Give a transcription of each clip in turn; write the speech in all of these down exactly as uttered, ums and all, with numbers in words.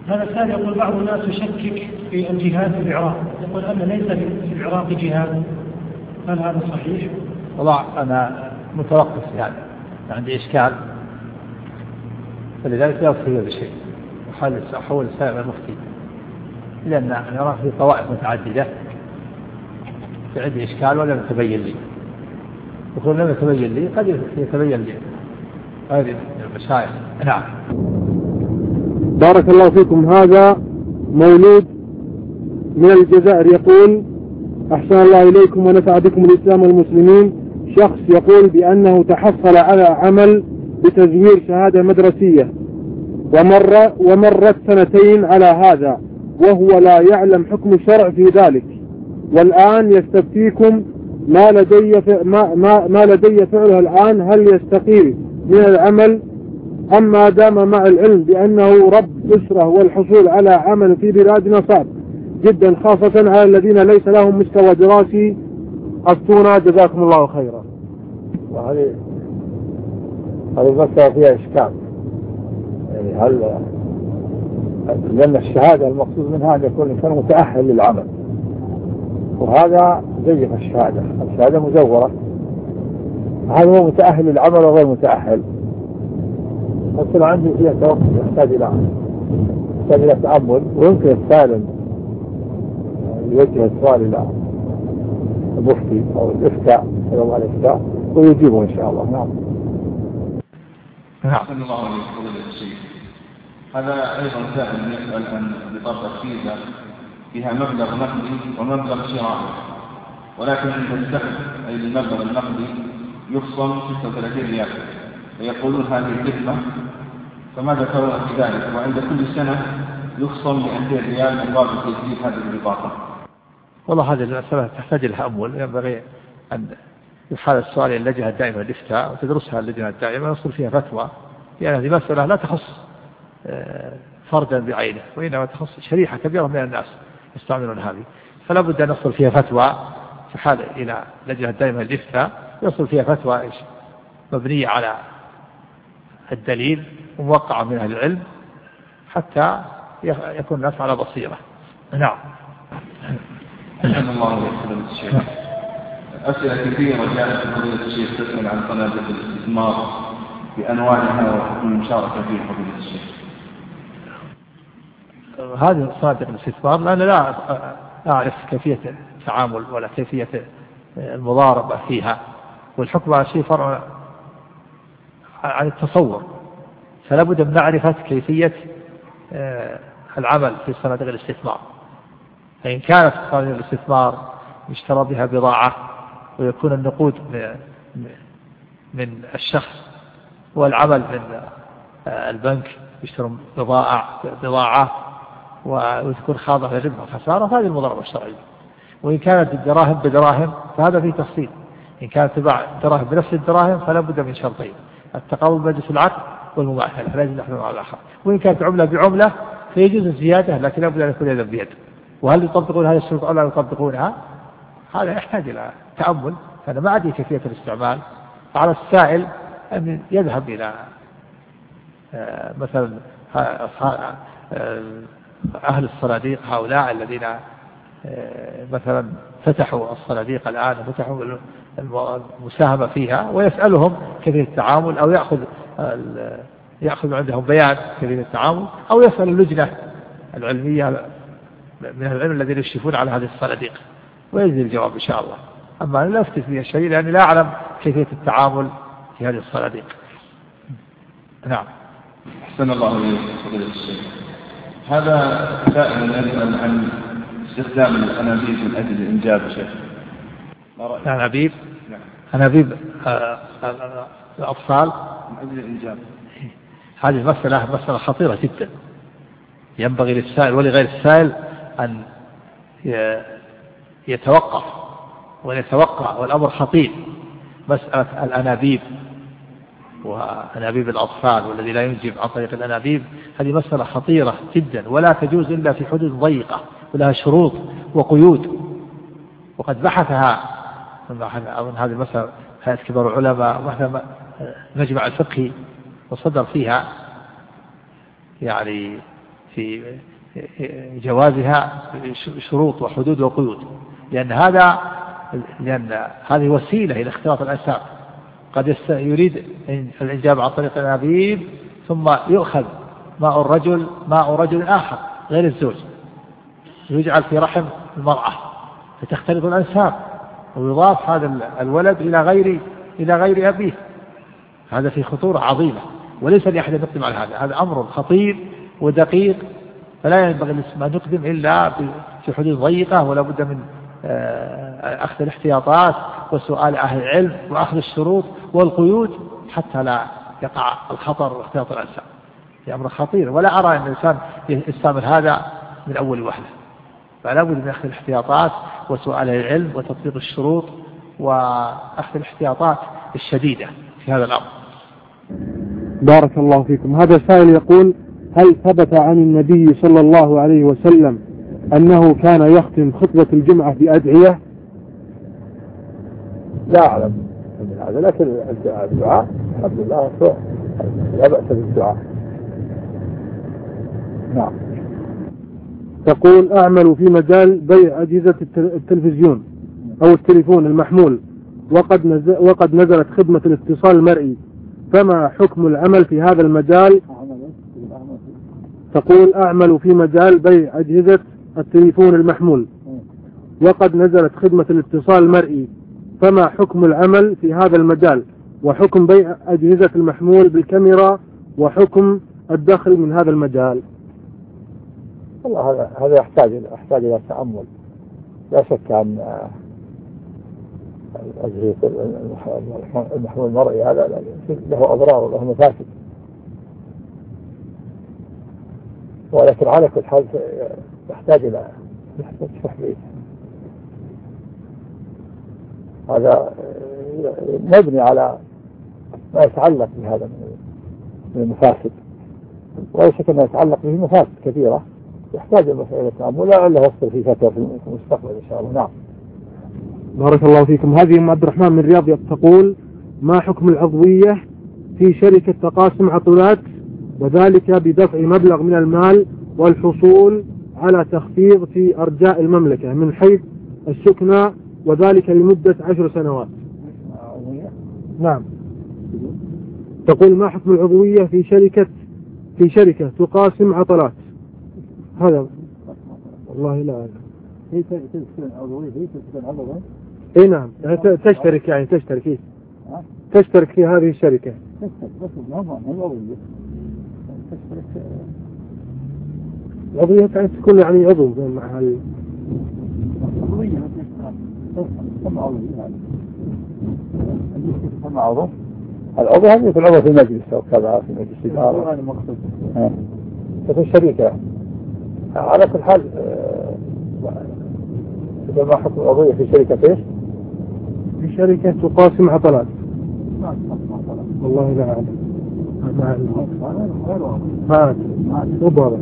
هذا الثاني يقول بعض الناس يشكك في الجهاد في العراق، يقول أن ليس في العراق جهاد، هل هذا صحيح؟ والله أنا متوقف يعني عندي إشكال، فلذلك لا أفتي بشيء أحول سائر المفتي، لأن العراق في طوائف متعددة في عندي إشكال ولم يتبين لي، وكل لم يتبين لي قد يتبين لي هذه المشايخ. نعم. بارك الله فيكم. هذا مولود من الجزائر يقول: أحسن الله إليكم ونفع بكم الإسلام والمسلمين. شخص يقول بأنه تحصل على عمل بتزوير شهادة مدرسية ومر ومرت سنتين على هذا وهو لا يعلم حكم الشرع في ذلك، والآن يستفتيكم ما لدي ما ما, ما لدي فعله الآن، هل يستقيل من العمل أم ما دام مع العلم بأنه رب أسرة والحصول على عمل في بلادنا صعب جدا، خاصة على الذين ليس لهم مستوى دراسي؟ أفتونا جزاكم الله خيرا. وهذه هذه المسألة فيها إشكال، يعني هل لأن الشهادة المقصود منها أن يكون الإنسان متأهل للعمل، وهذا زيف الشهادة، الشهادة مزورة، هذا هو متأهل للعمل وغير متأهل. مثلا عندي فيها توقف يحتاج إلى يحتاج إلى تأمل، ويمكن السالم يوجه السؤال إلى المفتي أو الإفتاء أو الإفتاء ويجيبه إن شاء الله. نعم. أحسن الله عليكم الشيخ. هذا أيضا سائل يسأل عن بطاقة فيزا فيها مبلغ نقدي ومبلغ شرائي، ولكن عند السحب أي المبلغ النقدي يخصم ستة وثلاثين ريال، ويقولون هذه الخدمة، فماذا ترون في ذلك؟ وعند كل سنة يخصم مئتين ريال مقابل تجديد هذه البطاقة. والله هذه المسألة تحتاج لتأمل، ينبغي أن يحال السؤال إلى اللجنة الدائمة للإفتاء وتدرسها اللجنة الدائمة ويصل فيها فتوى، لأن هذه مسألة لا تخص فردا بعينه، وإنما تخص شريحة كبيرة من الناس يستعملون هذه، فلا بد أن نصل فيها فتوى في حال إلى اللجنة الدائمة للإفتاء يصل فيها فتوى مبنية على الدليل وموقعة من أهل العلم حتى يكون الناس على بصيرة. نعم. أحسن الله عليكم الشيخ. أسئلة كثيرة جاءت من فضيلة الشيخ تسأل عن صناديق الاستثمار بأنواعها وحكم المشاركة فيه فضيلة الشيخ. هذه صناديق الاستثمار لأنا لا أعرف كيفية التعامل ولا كيفية المضاربة فيها، والحكم على شيء فرع عن التصور، فلا بد من معرفة كيفية العمل في صناديق الاستثمار. فإن كانت صناديق الاستثمار يشترى بها بضاعة ويكون النقود من الشخص والعمل من البنك يشتري بضاعة بضاعة وتكون خاضعة لربح وخسارة، هذه المضاربة الشرعية. وإن كانت الدراهم بدراهم فهذا فيه تفصيل، إن كانت تباع الدراهم بنفس الدراهم فلا بد من شرطين: التقابل مجلس العقد والمماثلة، لا يجوز أحد على الآخر. وإن كانت عملة بعملة فيجوز الزيادة، لكن لا بد أن يكون يدا بيد. وهل يطبقون هذه الشروط أو لا يطبقونها؟ هذا يحتاج إلى تأمل، فأنا ما أدري كيفية الاستعمال. على السائل أن يذهب إلى مثلا أهل الصناديق هؤلاء الذين مثلا فتحوا الصناديق الآن وفتحوا المساهمة فيها ويسألهم كيفية التعامل، أو يأخذ يأخذ عندهم بيان كيفية التعامل، أو يسأل اللجنة العلمية من العلم الذين يشرفون على هذه الصناديق ويجزي الجواب إن شاء الله. أما أنا لا أفتي في الشيء لأني لا أعلم كيفية التعامل في هذه الصناديق. نعم. أحسن الله عليكم فضيلة الشيخ. هذا سائل يسأل عن استخدام الأنابيب من أجل الإنجاب يا شيخ. الأنابيب؟ نعم. أنابيب الأطفال من أجل الإنجاب. هذه مسألة مسألة خطيرة جدا، ينبغي للسائل ولغير السائل أن يتوقف ويتوقع، والأمر خطير. مسألة الأنابيب وأنابيب الأطفال والذي لا ينجب عن طريق الأنابيب هذه مسألة خطيرة جدا، ولا تجوز إلا في حدود ضيقة ولها شروط وقيود. وقد بحثها أظن هذه المسألة هيئة كبار العلماء ومثلا مجمع الفقهي، وصدر فيها يعني في جوازها شروط وحدود وقيود، لأن هذا لأن هذه وسيلة إلى اختلاط الأنساب. قد يريد الإنجاب عن طريق الأنابيب ثم يؤخذ ماء الرجل ماء رجل آخر غير الزوج يجعل في رحم المرأة فتختلط الأنساب ويضاف هذا الولد إلى غير إلى غير أبيه. هذا في خطورة عظيمة، وليس لأحد يقدم على هذا. هذا أمر خطير ودقيق، فلا ينبغي أن نقدم إلا في حدود ضيقة، ولا بد من أخذ الاحتياطات وسؤال أهل العلم وأخذ الشروط والقيود حتى لا يقع الخطر واختلاط الأنساب. هذا أمر خطير، ولا أرى أن الإنسان يستعمل هذا من أول وهلة، فلا بد من أخذ الاحتياطات وسؤال أهل العلم وتطبيق الشروط وأخذ الاحتياطات الشديدة في هذا الأمر. بارك الله فيكم. هذا سائل يقول: هل ثبت عن النبي صلى الله عليه وسلم أنه كان يختم خطبة الجمعة بأدعية؟ لا أعلم من هذا، لكن الدعاء الحمد لله لا بأس بالدعاء. نعم. تقول: أعمل في مجال بيع أجهزة التلفزيون أو التليفون المحمول، وقد نزل وقد نزلت خدمة الاتصال المرئي، فما حكم العمل في هذا المجال؟ تقول: أعمل في مجال بيع أجهزة التليفون المحمول، وقد نزلت خدمة الاتصال المرئي، فما حكم العمل في هذا المجال، وحكم بيع أجهزة المحمول بالكاميرا، وحكم الدخل من هذا المجال؟ والله هذا هذا يحتاج يحتاج إلى تأمل. لا شك أن أجهزة المحمول المرئي هذا له أضرار وله مفاسد، ولكن على كل حال يحتاج إلى تحليل. هذا مبني على ما يتعلق بهذا من المفاسد، ولا شك أنه يتعلق به مفاسد كثيرة يحتاج إلى التأمل، لعله يصل في فترة في المستقبل إن شاء الله. نعم. بارك الله فيكم. هذه أم عبد الرحمن من الرياض تقول: ما حكم العضوية في شركة تقاسم عطلات، وذلك بدفع مبلغ من المال والحصول على تخفيض في أرجاء المملكة من حيث السكنى، وذلك لمدة عشر سنوات؟ نعم. تقول: ما حكم العضوية في شركة في شركة تقاسم عطلات؟ هذا والله لا أعلم. هي تسكن عضوية هي تسكن عضوية؟ إيه نعم، يعني تشترك يعني تشترك إيه؟ تشترك في هذه الشركة. تشترك بس النظام العضوية. تشترك العضوية يعني تكون يعني عضو مع ال. عضوية تسمى عضوية هذا. تسمى عضو. العضو هذا يكون عضو في المجلس أو كذا في مجلس الإدارة. هذا المقصود. تكون شركة. على كل حال إذا ما حكم العضوية في شركة إيش؟ في شركة تقاسم عطلات. ما تقاسم عطلات. والله لا أعلم. ما أعلم. ما أعلم. مو بارك.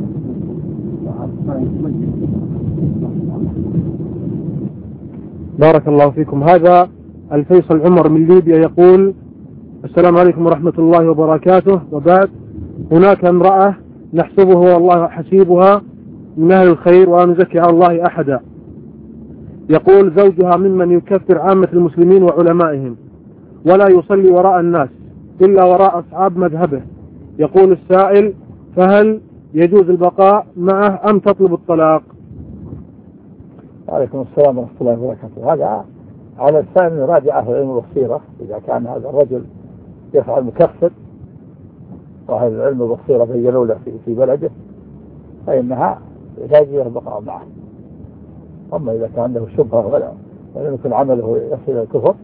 بارك الله فيكم. هذا الفيصل عمر من ليبيا يقول: السلام عليكم ورحمة الله وبركاته، وبعد، هناك امرأة نحسبه والله حسيبها من أهل الخير ولا نزكي على الله أحدا، يقول: زوجها ممن يكفر عامة المسلمين وعلمائهم، ولا يصلي وراء الناس إلا وراء أصحاب مذهبه. يقول السائل: فهل يجوز البقاء معه أم تطلب الطلاق؟ وعليكم السلام ورحمة الله وبركاته. هذا على السائل يراجع أهل العلم والبصيرة. إذا كان هذا الرجل يفعل مكفر وأهل العلم والبصيرة بينوا له في بلده فإنها لا يجوز البقاء معه. أما إذا كان له شبهة ولا ولم يكن عمله يصل إلى الكفر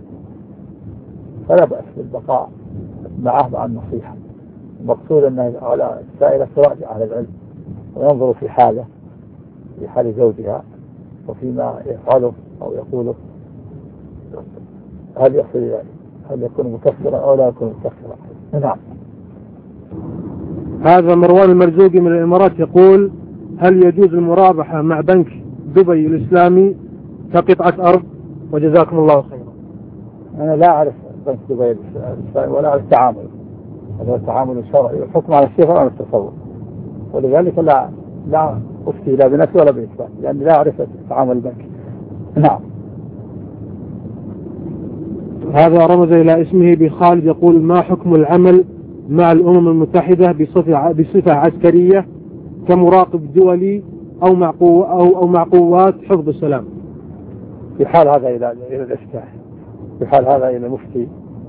فلا بأس بالبقاء معه مع النصيحة. المقصود أن على السائلة تراجع أهل العلم وينظروا في حاله في حال زوجها وفيما يفعله أو يقوله، هل يصل هل يكون مكفرا أو لا يكون مكفرا. نعم. هذا مروان المرزوقي من الإمارات يقول: هل يجوز المرابحة مع بنك دبي الإسلامي كقطعة أرض؟ وجزاكم الله خيرا. أنا لا أعرف بنك دبي الإسلامي ولا أعرف التعامل، هذا التعامل الشرعي والحكم على الشيء ولا على التصور. ولذلك لا لا أفتي لا بنفسي ولا بإثبات، لأني لا أعرف تعامل البنك. نعم. هذا رمز إلى اسمه بخالد، يقول: ما حكم العمل مع الأمم المتحدة بصفة بصفة عسكرية كمراقب دولي أو مع أو أو مع قوات حفظ السلام؟ في حال هذا إلى إلى الإفتاء، في حال هذا إلى المفتي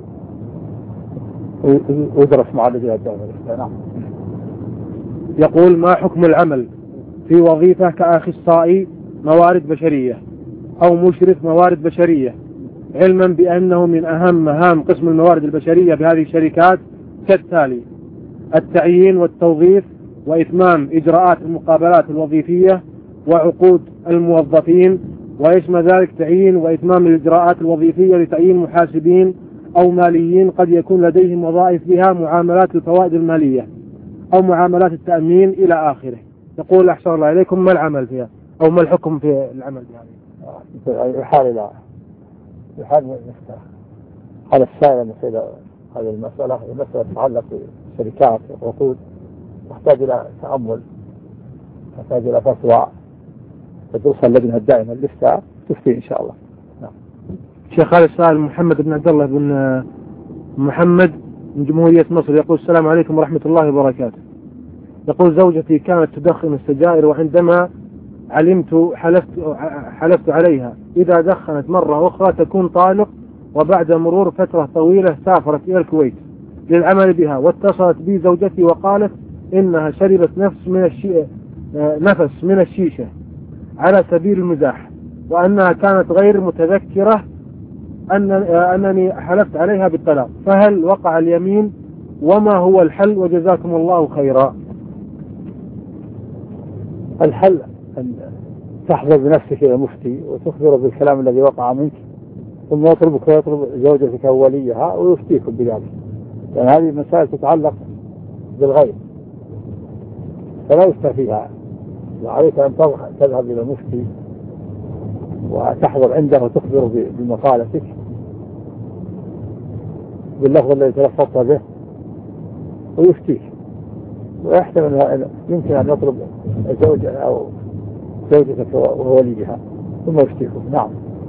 ويدرس مع الذي الدولة الإفتاء. نعم. يقول: ما حكم العمل في وظيفة كأخصائي موارد بشرية أو مشرف موارد بشرية، علما بأنه من أهم مهام قسم الموارد البشرية بهذه الشركات كالتالي: التعيين والتوظيف وإتمام إجراءات المقابلات الوظيفية وعقود الموظفين، ويشمل ذلك تعيين وإتمام الإجراءات الوظيفية لتعيين محاسبين أو ماليين قد يكون لديهم وظائف بها معاملات الفوائد المالية أو معاملات التأمين إلى آخره. يقول: أحسن الله إليكم، ما العمل فيها أو ما الحكم في العمل بهذه؟ يحال إلى يحال هذا السائل مثل هذه المسألة، المسألة تتعلق بالشركات والعقود، تحتاج إلى تأمل، تحتاج إلى فتوى تدرسها اللجنة الدائمة للإفتاء تفتي إن شاء الله. نعم. شيخ هذا السائل محمد بن عبد الله بن محمد من جمهورية مصر، يقول: السلام عليكم ورحمة الله وبركاته. يقول: زوجتي كانت تدخن السجائر، وعندما علمت حلفت حلفت عليها إذا دخنت مرة أخرى تكون طالق، وبعد مرور فترة طويلة سافرت إلى الكويت للعمل بها، واتصلت بي زوجتي وقالت إنها شربت نفس من الشي... نفس من الشيشة على سبيل المزاح، وأنها كانت غير متذكرة أن أنني حلفت عليها بالطلاق، فهل وقع اليمين وما هو الحل؟ وجزاكم الله خيرا. الحل أن تحضر بنفسك إلى المفتي وتخبره بالكلام الذي وقع منك، ثم يطلبك ويطلب زوجتك وليها ويفتيكم بذلك، لأن هذه المسائل تتعلق بالغيب فلا يفتى فيها. وعليك أن تذهب إلى المفتي وتحضر عنده وتخبره بمقالتك باللفظ الذي تلفظت به ويفتيك، ويحتمل يمكن أن يطلب زوج أو زوجتك ووليها ثم يفتيكم. نعم.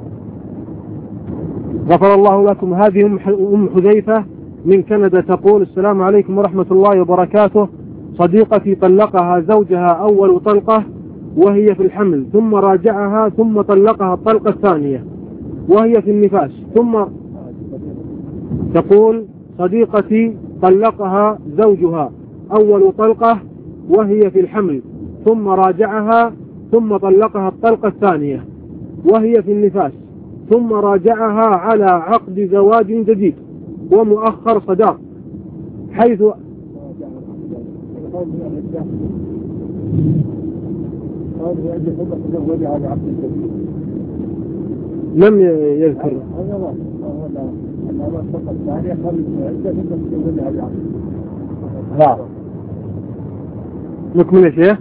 غفر الله لكم. هذه أم حذيفة من كندا تقول: السلام عليكم ورحمة الله وبركاته. صديقتي طلقها زوجها أول طلقة وهي في الحمل، ثم راجعها ثم طلقها الطلقة الثانية وهي في النفاس، ثم تقول: صديقتي طلقها زوجها أول طلقة وهي في الحمل، ثم راجعها ثم طلقها الطلقة الثانية وهي في النفاس، ثم راجعها على عقد زواج جديد ومؤخر صداق، حيث لم يذكر. نعم. نكمل يا شيخ.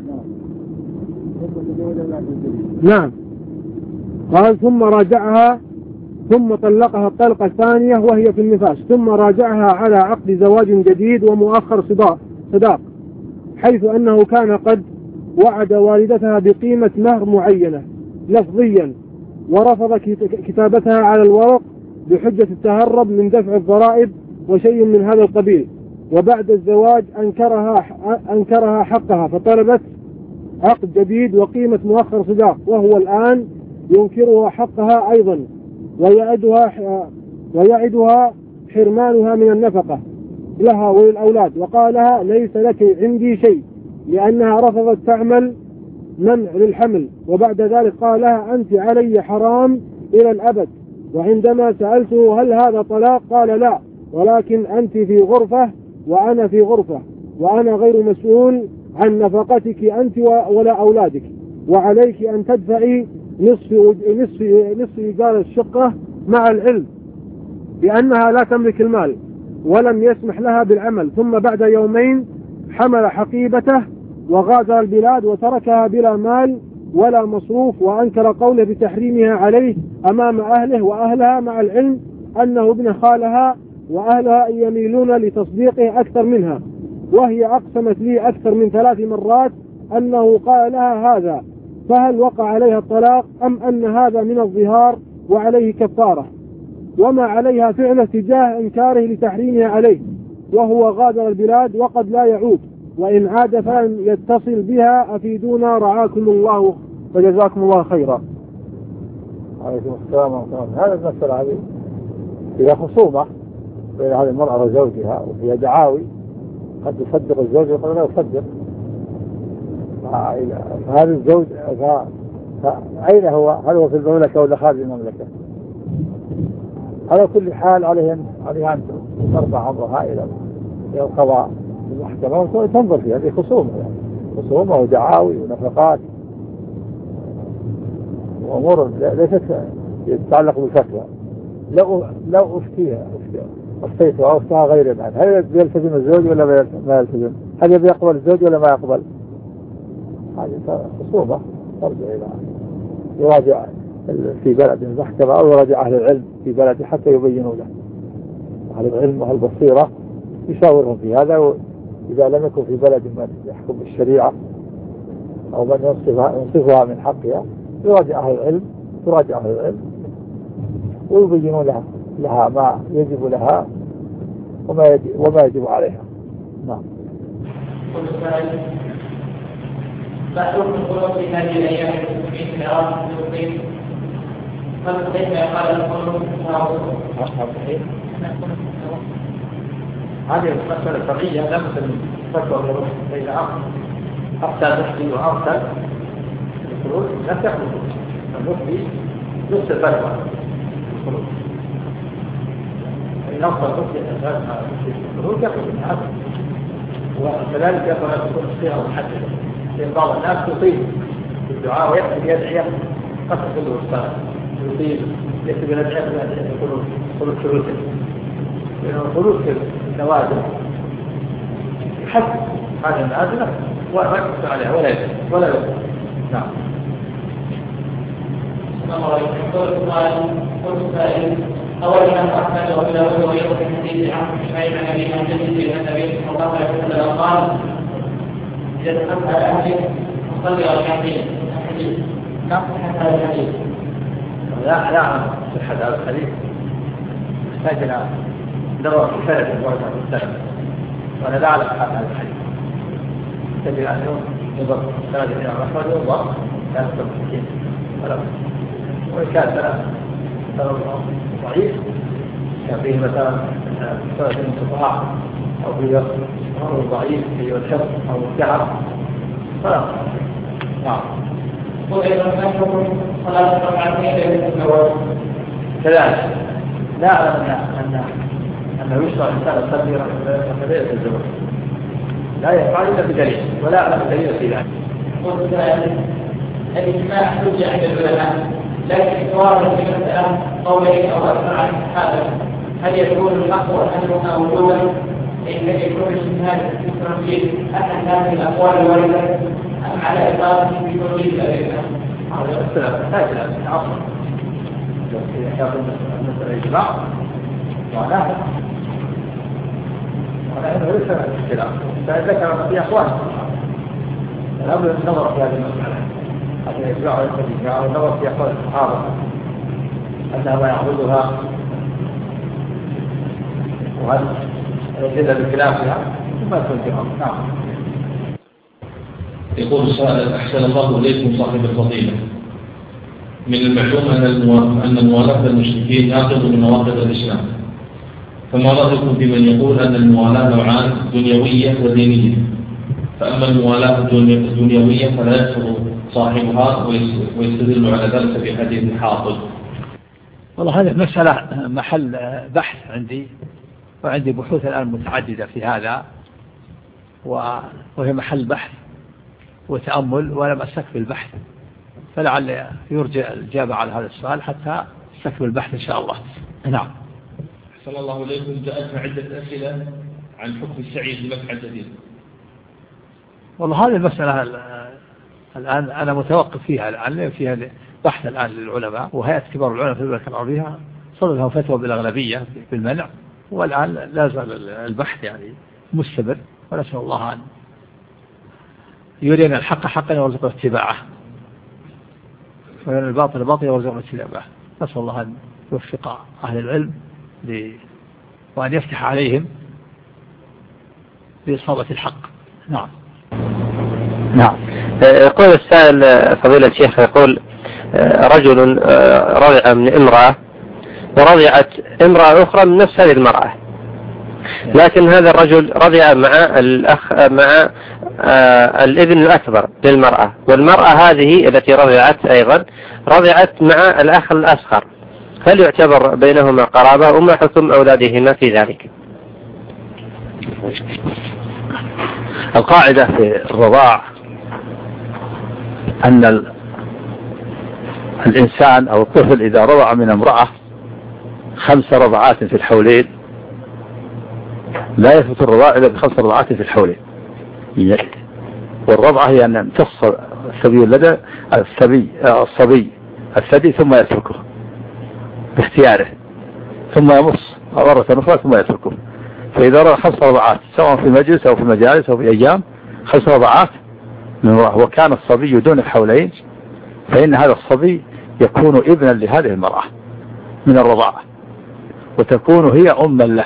نعم. قال: ثم راجعها ثم طلقها الطلقة الثانية وهي في النفاس، ثم راجعها على عقد زواج جديد ومؤخر صداق، حيث أنه كان قد وعد والدتها بقيمة مهر معينة لفظيا، ورفض كتابتها على الورق بحجة التهرب من دفع الضرائب وشيء من هذا القبيل، وبعد الزواج أنكرها أنكرها حقها فطلبت عقد جديد وقيمة مؤخر صداق، وهو الآن ينكرها حقها أيضا ويعدها ويعدها حرمانها من النفقة لها وللأولاد، وقال لها: ليس لك عندي شيء، لأنها رفضت تعمل منع للحمل. وبعد ذلك قال لها: أنت علي حرام إلى الأبد. وعندما سألته: هل هذا طلاق؟ قال: لا، ولكن أنت في غرفة وأنا في غرفة، وأنا غير مسؤول عن نفقتك أنت ولا أولادك، وعليك أن تدفعي نصف نصف نصف إيجار الشقة، مع العلم بأنها لا تملك المال ولم يسمح لها بالعمل. ثم بعد يومين حمل حقيبته وغادر البلاد وتركها بلا مال ولا مصروف، وأنكر قوله بتحريمها عليه أمام أهله وأهلها، مع العلم أنه ابن خالها وأهلها يميلون لتصديقه أكثر منها. وهي أقسمت لي أكثر من ثلاث مرات أنه قال لها هذا، فهل وقع عليها الطلاق أم أن هذا من الظهار وعليه كفارة؟ وما عليها فعله تجاه إنكاره لتحريمها عليه، وهو غادر البلاد وقد لا يعود، وإن عاد فلن يتصل بها، أفيدونا رعاكم الله وجزاكم الله خيرا. عليكم السلام ورحمة الله. هذا المسألة هذه فيها خصومة بين هذه المرأة وزوجها، وفيها دعاوي، قد يصدق الزوج وقد لا يصدق. فهذا الزوج أين هو؟ هل هو في المملكة ولا خارج المملكة؟ على كل حال عليها عليها أن ترفع أمرها إلى القضاء المحكمة وتنظر فيها. هذه خصومة يعني خصومة ودعاوي ونفقات وأمور ليست تتعلق بالفتوى. لو لو أفتيها أفتيتها أو أفتها غير بعد، هل يلتزم الزوج ولا ما يلتزم؟ هل يقبل الزوج ولا ما يقبل؟ هذه خصومة ترجع إلى يراجع في بلد المحكمة أو يراجع أهل العلم في بلده حتى يبينوا له. أهل العلم وأهل البصيرة يشاورهم في هذا، إذا لم يكن في بلد من يحكم بالشريعة أو من ينصفها, ينصفها من حقها، يراجع أهل العلم يراجع أهل العلم ويبينوا لها, لها ما يجب لها وما يجب, وما يجب عليها. نعم. فحكم الخلوص في هذه الأيام في انفراد المسلمين فكيف قال الخلوص هذه المسألة فرعية لا مثل فتوى الخلوص بين أفتى تحكي وأفتى الخلوص لا تحكم المفتي نفس الفتوى الخلوص. إن أفضل مفتي الخلوص يحكم هذا، وكذلك يقول أن تكون الصيغة محددة. لأن بعض الناس يطيل بالدعاء ويكتب يدعي قصد كله الصلاة يطيل يكتب يدعي يقولوا خلوص شروط، لأنه خلوص النوازل يحدد هذه النازلة ويكتب عليها ولا يكتب ولا يكتب. نعم. السلام عليكم. قلت سائل أولا أحمد وإلى وجه ويقف في حديث عن شمائل عن أبي عن جديد النبي صلى الله عليه وسلم قال إذا دخلت على أهلك صلي ركعتين. الحديث نعم صحة هذا الحديث. لا لا صحة هذا الحديث محتاج إلى نظر في سند الورد عن السلف، وأنا لا أعلم صحة هذا الحديث. محتاج إلى أن ينظر في سند الإمام أحمد وينظر لا يكتب الحديث ولا وإن كان سند ضعيف كان فيه مثلا سند انقطاع أو فيه أمر ضعيف في الحفظ أو الشعر فلا. نعم. وإذا نحكم صلاة ركعتين للزواج كذلك لا أعلم أن أنه يشرع الإنسان يصلي ركعتين للزواج، لا يفعل إلا بدليل ولا أعلم دليل في ذلك. قلت الإجماع حجة عند العلماء، لكن إقرار في مسألة قولين أو أكثر عن هذا هل يكون الحق وأهلها وجودا؟ إن يكون الاجتهاد فكرا في أحد هذه الأقوال الواردة أم على إطلاق في كل ذلك؟ هذا السلام لا يجب أن يعصر يقول مثل الإجماع معناه معناه أنه ليس اختلاف، فذكر في أقوال الأمر النظر في هذه المسألة حتى يجمع الإجماع والنظر في أقوال الصحابة أنها ما يعبدها وهل يجد بخلافها ثم يكون جهاز. نعم. يقول السائل أحسن الله إليكم صاحب الفضيلة، من المعلوم أن موالاة المشركين ناقض من نواقض الإسلام، فما رأيكم في من يقول أن الموالاة نوعان دنيوية ودينية؟ فأما الموالاة الدنيوية فلا يحفظ صاحبها ويستدل على ذلك في حديث حاطب. والله هذه مسألة محل بحث عندي، وعندي بحوث الآن متعددة في هذا، وهي محل بحث وتأمل، ولم أستكمل البحث، فلعل يرجع الإجابة على هذا السؤال حتى أستكمل البحث إن شاء الله. نعم. أحسن الله إليكم. جاءتنا عدة أسئلة عن حكم السعي في مسح الجديد. والله هذه المسألة الآن أنا متوقف فيها الآن، فيها بحث الآن للعلماء، وهيئة كبار العلماء في المملكة العربية صدر لهم فتوى بالأغلبية بالمنع، والآن لا زال البحث يعني مستمر، ونسأل الله أن يرينا الحق حقا ويرزقنا اتباعه، ويرينا الباطل باطلا ويرزقنا اتباعه. نسأل الله أن يوفق أهل العلم وأن يفتح عليهم بإصابة الحق. نعم. نعم. يقول السائل فضيلة الشيخ، يقول رجل رضع من امرأة ورضعت امرأة أخرى من نفس هذه المرأة، لكن هذا الرجل رضع مع الأخ مع الابن الأكبر للمرأة، والمرأة هذه التي رضعت أيضا رضعت مع الأخ الأصغر، هل يعتبر بينهما قرابة وما حكم أولادهما في ذلك؟ القاعدة في الرضاع أن الإنسان أو الطفل إذا رضع من امرأة خمس رضعات في الحولين لا يثبت الرضاع إلا بخمس رضعات في الحولين. والرضعة هي أن يمتص الصبي لدى الصبي الصبي الثدي ثم يتركه باختياره، ثم يمص مرة أخرى ثم يتركه. فإذا رضع خمس رضعات سواء في مجلس أو في مجالس أو في أيام، خمس رضعات من امرأة وكان الصبي دون الحولين، فإن هذا الصبي يكون ابنا لهذه المرأة من الرضاعة، وتكون هي أما له،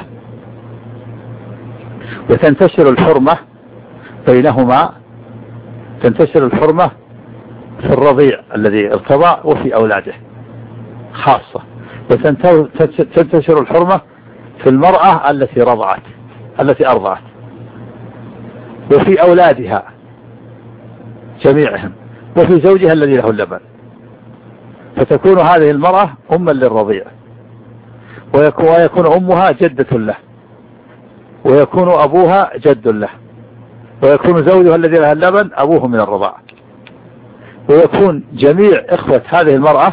وتنتشر الحرمة بينهما، تنتشر الحرمة في الرضيع الذي ارتضع وفي أولاده خاصة، وتنتشر الحرمة في المرأة التي رضعت التي أرضعت وفي أولادها جميعهم وفي زوجها الذي له اللبن، فتكون هذه المرأة أما للرضيع، ويكون أمها جدة له، ويكون أبوها جد له، ويكون زوجها الذي له اللبن أبوه من الرضاعة، ويكون جميع إخوة هذه المرأة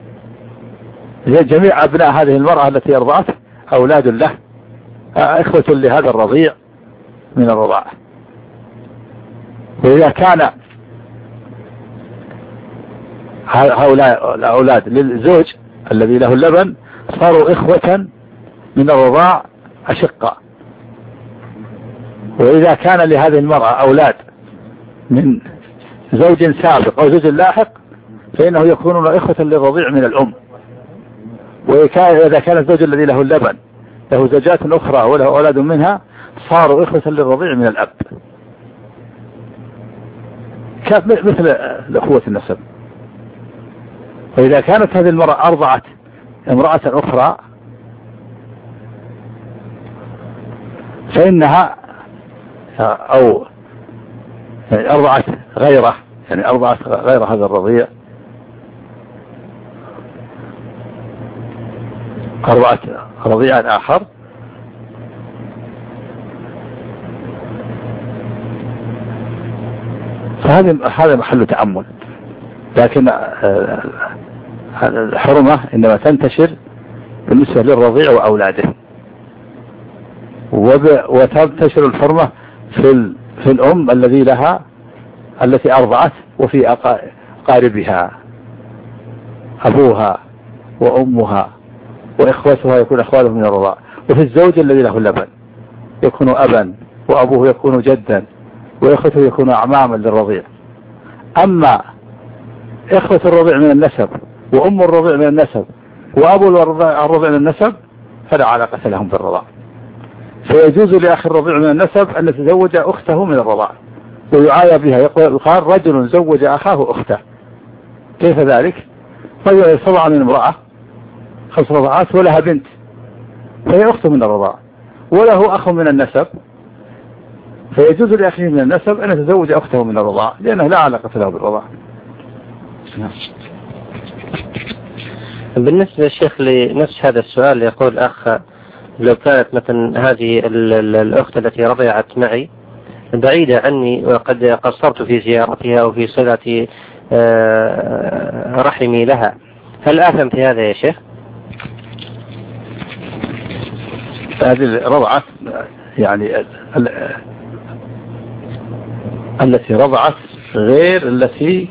جميع أبناء هذه المرأة التي أرضعته أولاد له إخوة لهذا الرضيع من الرضاعة. وإذا كان هؤلاء الأولاد للزوج الذي له اللبن صاروا إخوة من الرضاع أشقاء. وإذا كان لهذه المرأة أولاد من زوج سابق أو زوج لاحق فإنه يكونون إخوة للرضيع من الأم. وإذا كان الزوج الذي له اللبن له زوجات أخرى وله أولاد منها صاروا إخوة للرضيع من الأب، مثل الأخوة النسب. وإذا كانت هذه المرأة أرضعت امرأة أخرى فإنها أو يعني أرضعت غيره، يعني أرضعت غير هذا الرضيع، أرضعت رضيعا آخر، فهذا هذا محل تأمل. لكن الحرمة إنما تنتشر بالنسبة للرضيع وأولاده، وتنتشر الحرمة في في الأم الذي لها التي أرضعت وفي أقاربها أبوها وأمها وإخوتها يكون أخوالهم من الرضاع، وفي الزوج الذي له اللبن يكون أبا وأبوه يكون جدا وإخوته يكون أعماما للرضيع. أما إخوة الرضيع من النسب وأم الرضيع من النسب وأبو الرضيع من النسب فلا علاقة لهم بالرضاع، فيجوز لأخي الرضيع من النسب أن يتزوج أخته من الرضاع ويعايا بها، يقال رجل زوج أخاه أخته. كيف ذلك؟ رجل رضع من امرأة خمس رضعات ولها بنت فهي أخته من الرضاع، وله أخ من النسب فيجوز لأخيه من النسب أن يتزوج أخته من الرضاع لأنه لا علاقة له بالرضاع. بالنسبة للشيخ لنفس هذا السؤال يقول أخ لو كانت مثلا هذه الأخت التي رضعت معي بعيدة عني وقد قصرت في زيارتها وفي صلة رحمي لها، هل آثم في هذا يا شيخ؟ هذه الرضعة يعني التي رضعت غير التي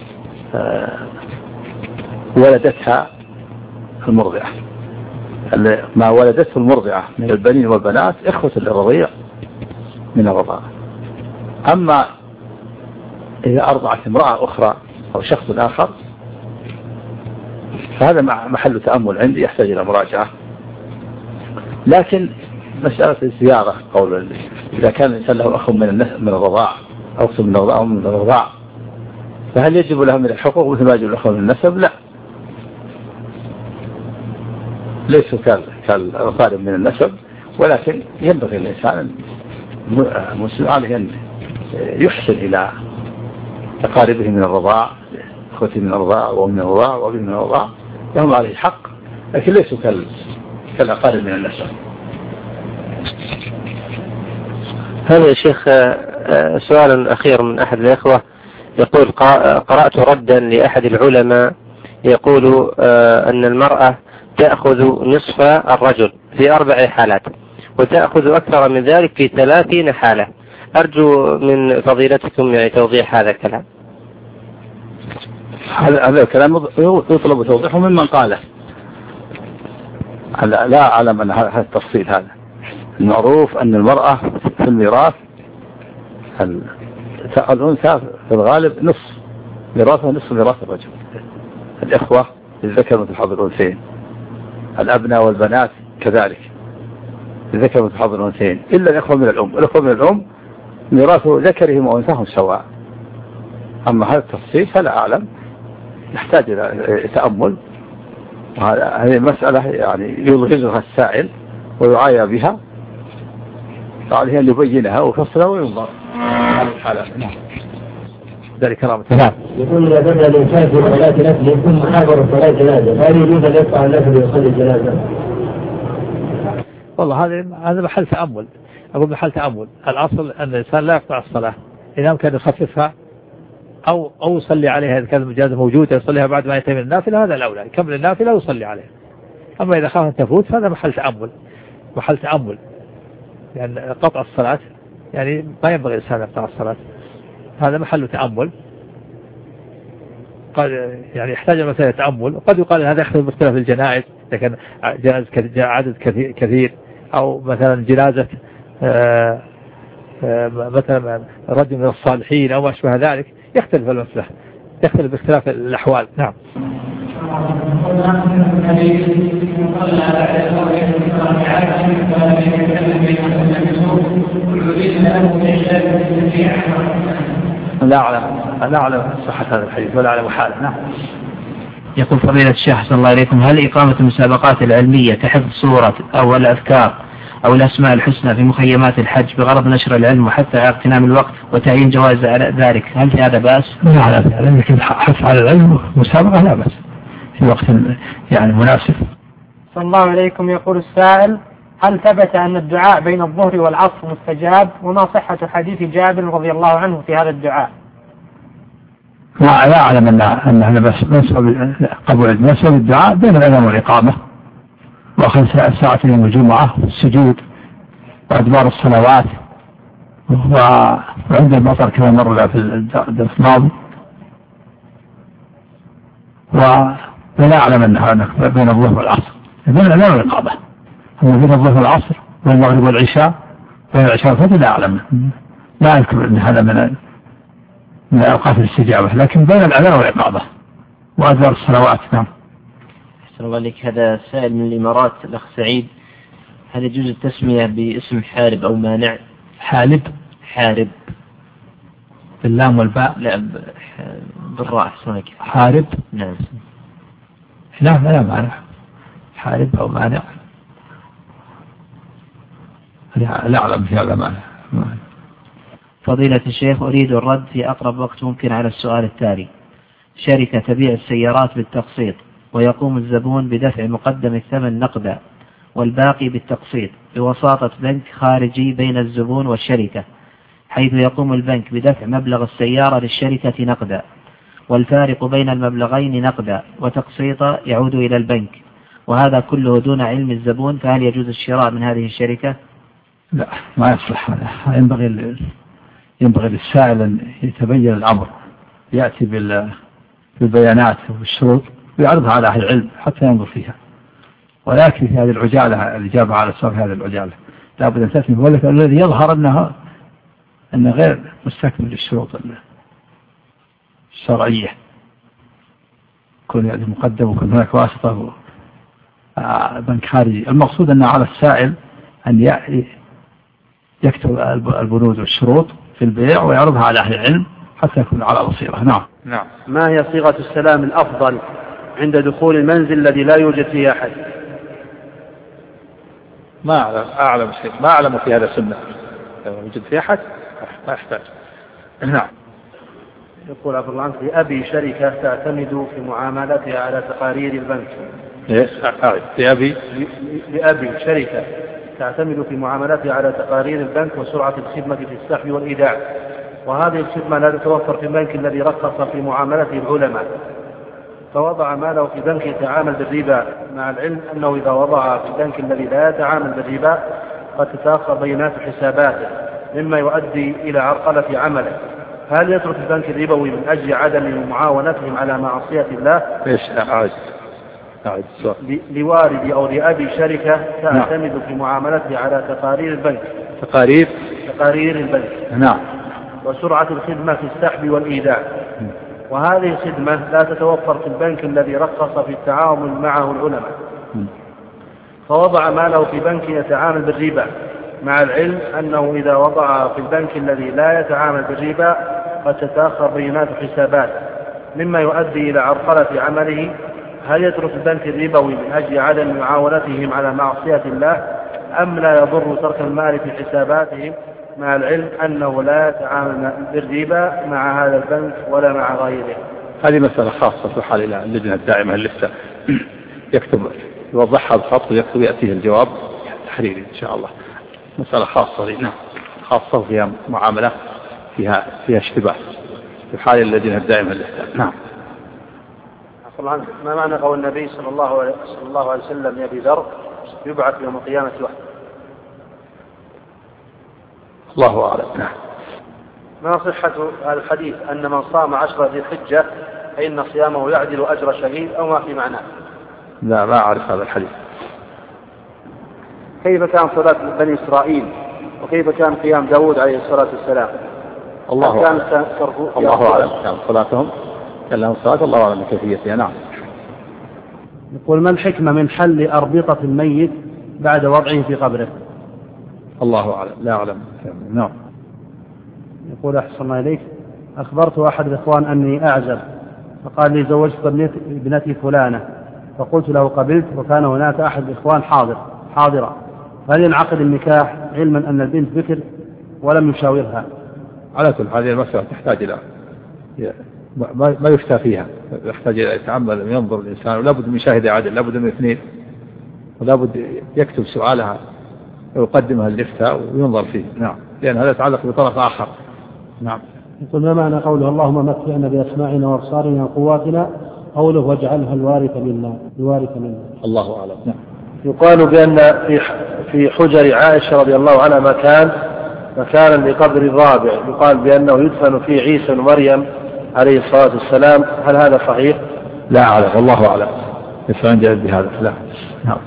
ولدتها المرضعة، ما ولدته المرضعة من البنين والبنات إخوة للرضيع من الرضاعة. أما إذا أرضعت امرأة أخرى أو شخص آخر فهذا محل تأمل عندي يحتاج إلى مراجعة. لكن مسألة الزيارة قول إذا كان الإنسان له أخ من من الرضاع أو أخت من الرضاع أو من الرضاع فهل يجب له من الحقوق مثل ما يجب الأخوة من النسب؟ لا، ليسوا كالأقارب من النسب، ولكن ينبغي الإنسان المسلم عليه أن يحسن إلى أقاربه من الرضاع، أخوته من الرضاع ومن الرضاع وابن من الرضاع، لهم عليه حق، لكن ليسوا كالأقارب من النسب. هذا يا شيخ سؤال أخير من أحد الإخوة يقول: قرأت ردا لأحد العلماء يقول أن المرأة تأخذ نصف الرجل في أربع حالات وتأخذ أكثر من ذلك في ثلاثين حالة. أرجو من فضيلتكم يعني توضيح هذا الكلام. هذا الكلام يطلب توضيحه ممن قاله. لا أعلم أن هذا التفصيل. هذا المعروف أن المرأة في الميراث الأنثى في الغالب نصف ميراثها نصف ميراث الرجل. الإخوة للذكر مثل حظ الأنثيين، الأبناء والبنات كذلك للذكر مثل حظ الأنثيين، إلا الإخوة من الأم. الإخوة من الأم ميراث ذكرهم وأنثاهم سواء. أما هذا التفصيل فلا أعلم، يحتاج إلى تأمل. هذه مسألة يعني يلغزها السائل ويعايا بها، فعليه أن يبينها ويفصلها وينظر هذه الحالات. نعم. ذلك كرامة. نعم. يقول إذا بدأ الإنسان في صلاة نفسه يكون محاضر صلاة جنازة، هل يجوز أن يقطع النفس ويصلي الجنازة؟ والله هذا هذا محل تأمل. أقول محل تأمل. الأصل أن الإنسان لا يقطع الصلاة إذا كان يخففها أو أو يصلي عليها إذا كان المجازة موجودة يصليها بعد ما يتم النافلة، هذا الأولى يكمل النافلة ويصلي عليها. أما إذا خاف أن تفوت فهذا محل تأمل محل تأمل يعني قطع الصلاة يعني ما ينبغي الإنسان يقطع الصلاة، هذا محل تأمل. قد يعني يحتاج المسألة تأمل، وقد يقال هذا يختلف باختلاف الجنائز، إذا كان جنازة عدد كثير أو مثلا جنازة آآ آآ مثلا رجل من الصالحين أو ما أشبه ذلك، يختلف المسألة يختلف باختلاف الأحوال. نعم. لا أعلم لا أعلم صحة هذا الحديث ولا أعلم حاله. نعم. يقول فضيلة الشيخ أحسن الله إليكم: هل إقامة المسابقات العلمية كحفظ سورة أو الأذكار أو الأسماء الحسنى في مخيمات الحج بغرض نشر العلم وحتى على اغتنام الوقت وتعيين جوائز على ذلك، هل في هذا بأس؟ لا أعلم يعني، لكن حث على العلم مسابقة لا بأس في وقت يعني مناسب. صلى الله عليكم. يقول السائل: هل ثبت أن الدعاء بين الظهر والعصر مستجاب؟ وما صحة حديث جابر رضي الله عنه في هذا الدعاء؟ لا لا أعلم أن أن بس نسبة قبول نسبة الدعاء بين الأذان والإقامة وآخر ساعة يوم الجمعة والسجود وأدبار الصلوات وعند المطر كما مر في الدرس الماضي، ولا أعلم أنها بين الظهر والعصر بين الأذان والإقامة. أما بين الظهر والعصر والمغرب والعشاء بين العشاء والفجر لا أعلم، لا أذكر أن هذا من من أوقات الاستجابة، لكن بين الأذان والإقامة وأدبار الصلوات. نعم. أحسن الله عليك. هذا سائل من الإمارات الأخ سعيد: هل يجوز التسمية باسم حارب أو مانع؟ حالب حارب باللام والباء؟ لا بالراء. أحسن الله. حارب. نعم. لا لا مانع حارب أو مانع، لا أعلم في هذا مانع. فضيلة الشيخ، أريد الرد في أقرب وقت ممكن على السؤال التالي: شركة تبيع السيارات بالتقسيط ويقوم الزبون بدفع مقدم الثمن نقدا والباقي بالتقسيط بوساطة بنك خارجي بين الزبون والشركة، حيث يقوم البنك بدفع مبلغ السيارة للشركة نقدا والفارق بين المبلغين نقدا وتقسيطا يعود إلى البنك، وهذا كله دون علم الزبون، فهل يجوز الشراء من هذه الشركة؟ لا ما يصلح هذا. ينبغي ينبغي للسائل أن يتبين الأمر، يأتي بالبيانات والشروط ويعرضها على أهل العلم حتى ينظر فيها، ولكن في هذه العجالة الإجابة على السؤال هذه العجالة لا بد أن تسمي، ولكن الذي يظهر أنه أنه غير مستكمل للشروط الشرعية، كل يعني مقدم وكل هناك واسطة بنك خارجي. المقصود أن على السائل أن يكتب البنود والشروط في البيع ويعرضها على أهل العلم حتى يكون على بصيرة. نعم. نعم. ما هي صيغة السلام الأفضل عند دخول المنزل الذي لا يوجد فيه أحد؟ ما أعلم أعلم شيء ما أعلم في هذا سنة، لو يوجد فيه أحد ما يحتاج. نعم. يقول عبد الله عنك لأبي شركة تعتمد في معاملاتها على تقارير البنك. إيه لأبي لأبي شركة تعتمد في معاملاتها على تقارير البنك وسرعة الخدمة في السحب والإيداع، وهذه الخدمة لا تتوفر في البنك الذي رخص في معاملته العلماء، فوضع ماله في بنك يتعامل بالربا، مع العلم أنه إذا وضع في البنك الذي لا يتعامل بالربا قد تتأخر بيانات حساباته مما يؤدي إلى عرقلة عمله. هل يترك البنك الربوي من أجل عدم معاونتهم على معصية الله؟ إيش أعد أعد لوالدي أو لأبي شركة تعتمد نعم. في معاملته على تقارير البنك تقارير تقارير البنك نعم وسرعة الخدمة في السحب والإيداع، وهذه الخدمة لا تتوفر في البنك الذي رخص في التعامل معه العلماء، فوضع ماله في بنك يتعامل بالربا، مع العلم أنه إذا وضع في البنك الذي لا يتعامل بالربا قد تتأخر بيانات حساباته مما يؤدي إلى عرقلة عمله. هل يترك البنك الربوي من أجل عدم معاونتهم على معصية الله، أم لا يضر ترك المال في حساباتهم مع العلم أنه لا يتعامل بالربا مع هذا البنك ولا مع غيره؟ هذه مسألة خاصة في حال إلى اللجنة الدائمة للإفتاء يكتب يوضحها بخط ويكتب يأتيه الجواب تحريري إن شاء الله. مسألة خاصة لي نعم خاصة فيها معاملة فيها فيها اشتباه في حال اللجنة الدائمة للإفتاء. نعم. ما معنى قول النبي صلى الله عليه صلى الله عليه وسلم يا أبي ذر يبعث يوم القيامة وحده؟ الله أعلم. نعم. ما صحة هذا الحديث أن من صام عشرة ذي الحجة فإن صيامه يعدل أجر شهيد، أو ما في معناه؟ لا ما أعرف هذا الحديث. كيف كان صلاة بني إسرائيل وكيف كان قيام داود عليه الصلاة والسلام؟ الله أعلم. الله أعلم كان صلاتهم كان لهم صلاة الله أعلم كيفيتها. نعم. يقول ما الحكمة من حل أربطة الميت بعد وضعه في قبره؟ الله أعلم لا أعلم. نعم. يقول أحسن الله إليك، أخبرت أحد الإخوان أني أعزب، فقال لي زوجت ابنتي فلانة، فقلت له قبلت، وكان هناك أحد الإخوان حاضر حاضرة، فهل ينعقد النكاح علما أن البنت بكر ولم يشاورها؟ على كل هذه المسألة تحتاج إلى ما يفتى فيها، يحتاج إلى يتعمل ينظر الإنسان، ولا بد من شاهد عادل، لا بد من اثنين، ولا بد يكتب سؤالها ويقدمها للإفتاء وينظر فيه. نعم. لأن هذا يتعلق بطرف آخر. نعم. يقول ما معنى قوله اللهم متعنا بأسماعنا وأبصارنا وقواتنا، قوله واجعلها الوارث منا الوارث منا؟ الله أعلم. نعم. يقال بأن في في حجر عائشة رضي الله عنها مكان مكانا لقبر الرابع، يقال بأنه يدفن فيه عيسى ومريم عليه الصلاة والسلام، هل هذا صحيح؟ لا أعلم والله أعلم، ليس عندي علم بهذا. لا. نعم.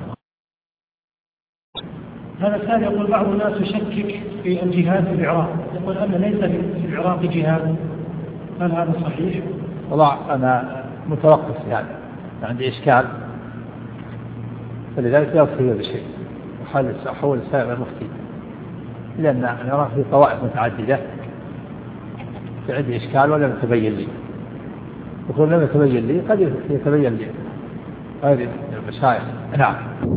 هذا الثاني يقول بعض الناس يشكك في الجهاد في العراق، يقول أن ليس في العراق جهاد، هل هذا صحيح؟ والله أنا متوقف يعني عندي إشكال، فلذلك لا أفتي بشيء، أحاول السائل المفتي، لأن العراق في طوائف متعددة، عندي إشكال ولم يتبين لي، يقول لم يتبين لي قد يتبين لي غير المشايخ. نعم.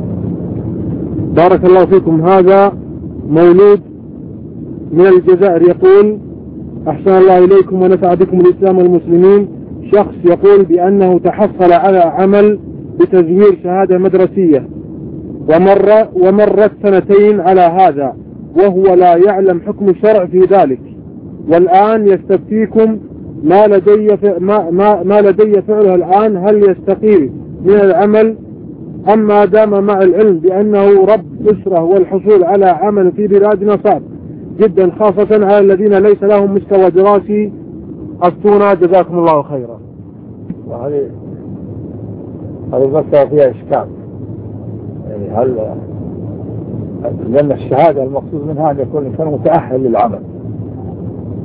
بارك الله فيكم. هذا مولود من الجزائر يقول أحسن الله إليكم ونفع بكم الإسلام والمسلمين. شخص يقول بأنه تحصل على عمل بتزوير شهادة مدرسية ومر ومرت سنتين على هذا وهو لا يعلم حكم الشرع في ذلك، والآن يستفتيكم ما لدي ما ما, ما لدي فعله الآن، هل يستقيل من العمل أم ما دام مع العلم بأنه رب أسرة والحصول على عمل في بلادنا صعب جدا، خاصة على الذين ليس لهم مستوى دراسي؟ أفتونا جزاكم الله خيرا. وهذه هذه المسألة فيها إشكال، يعني هل لأن الشهادة المقصود منها أن يكون الإنسان متأهل للعمل،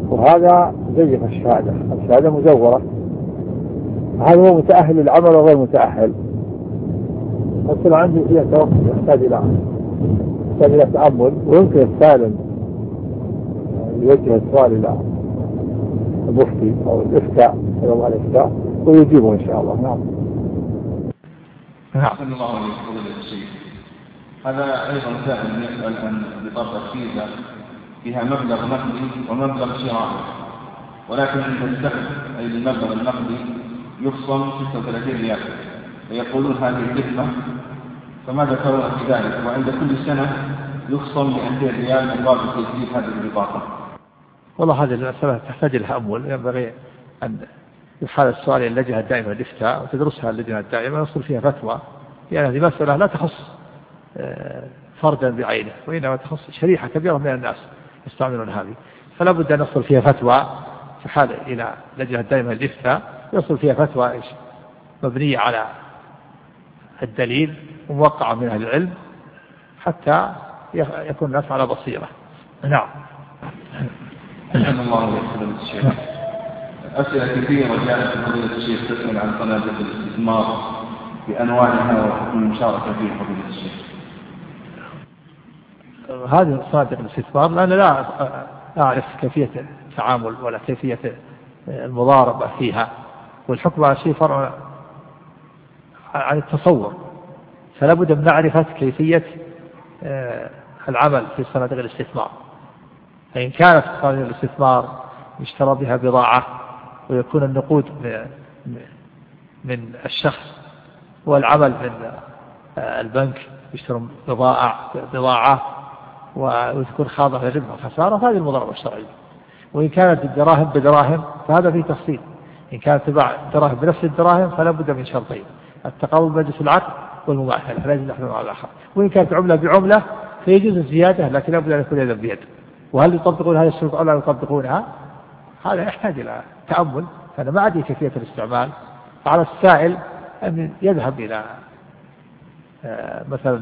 وهذا زيف الشهادة، الشهادة مزورة. هذا هو متأهل للعمل وغير متأهل. أصل عندي فيها توقف يحتاج إلى يحتاج إلى تأمل، ويمكن السالم يوجه السؤال إلى المفتي أو الإفتاء إلى الله الإفتاء ويجيبه إن شاء الله. نعم. أحسن الله عليك فضيلة الشيخ. هذا أيضا سائل يسأل عن بطاقة فيزا فيها مبلغ نقدي ومبلغ شرائي، ولكن عند السحب أي المبلغ النقدي يخصم ستة وثلاثين ريال، ويقولون هذه خدمة، فماذا ترون في ذلك؟ وعند كل سنة يخصم مئتين ريال مقابل تسجيل هذه البطاقة. والله هذه المسألة تحتاج لتأمل، ينبغي أن يحال السؤال إلى اللجنة الدائمة للإفتاء وتدرسها اللجنة الدائمة ويصل فيها فتوى، لأن هذه مسألة لا تخص فردا بعينه، وإنما تخص شريحة كبيرة من الناس يستعملون هذه، فلا بد أن نصل فيها فتوى في حال إلى اللجنة الدائمة للإفتاء يصل فيها فتوى مبنية على الدليل وموقعة من أهل العلم حتى يكون الناس على بصيرة. نعم. أحسن الله عليك الشيخ. أسئلة كثيرة جاءت من فضيلة الشيخ تسأل عن صناديق الاستثمار بأنواعها وحكم المشاركة فيها فضيلة الشيخ. هذه صناديق الاستثمار لأن لا أعرف كيفية التعامل ولا كيفية المضاربة فيها، والحكم على شيء فرع عن التصور، فلا بد من معرفة كيفية العمل في صناديق الاستثمار. فإن كانت صناديق الاستثمار يشترى بها بضاعة ويكون النقود من الشخص والعمل من البنك يشتري بضاعة بضاعة وتكون خاضعة للربح والخسارة، فهذه المضاربة الشرعية. وإن كانت الدراهم بدراهم فهذا فيه تفصيل، إن كانت تباع الدراهم بنفس الدراهم فلا بد من شرطين: التقابل مجلس العقد والمماثلة، فلا يجوز أحد على الآخر. وإن كانت عملة بعملة فيجوز الزيادة، لكن لا بد أن يكون يدا بيد. وهل يطبقون هذه الشروط أو لا يطبقونها؟ هذا يحتاج إلى تأمل، فأنا ما أدري كيفية الاستعمال. فعلى السائل أن يذهب إلى مثلا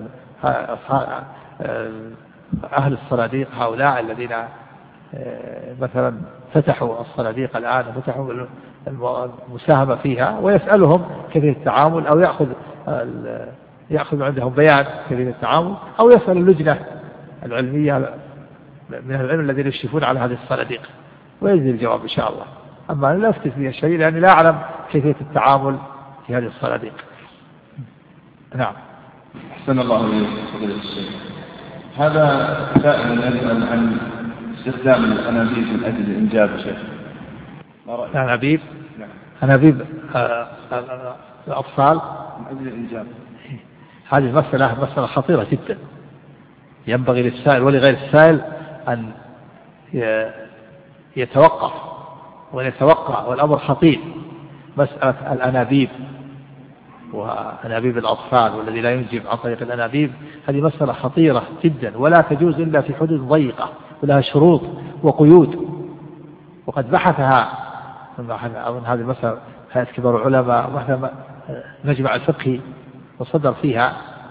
أهل الصناديق، هؤلاء الذين مثلا فتحوا الصناديق الآن وفتحوا المساهمة فيها، ويسألهم كيفية التعامل، أو يأخذ يأخذ عندهم بيان كيفية التعامل، أو يسأل اللجنة العلمية من العلم الذين يشرفون على هذه الصناديق ويجزي الجواب إن شاء الله. أما أنا لا أفتي في الشيء لأني لا أعلم كيفية التعامل في هذه الصناديق. نعم. أحسن الله عليك فضيلة الشيخ. هذا سائل يسأل عن استخدام الأنابيب من أجل الإنجاب يا شيخ. الأنابيب؟ نعم. أنابيب الأطفال من أجل الإنجاب. هذه مسألة مسألة خطيرة جدا، ينبغي للسائل ولغير السائل أن يتوقف ويتوقع، والأمر خطير. مسألة الأنابيب وأنابيب الأطفال والذي لا ينجب عن طريق الأنابيب، هذه مسألة خطيرة جدا، ولا تجوز إلا في حدود ضيقة ولها شروط وقيود. وقد بحثها من هذه المسألة هيئة كبار العلماء ومثلا مجمع الفقهي، وصدر فيها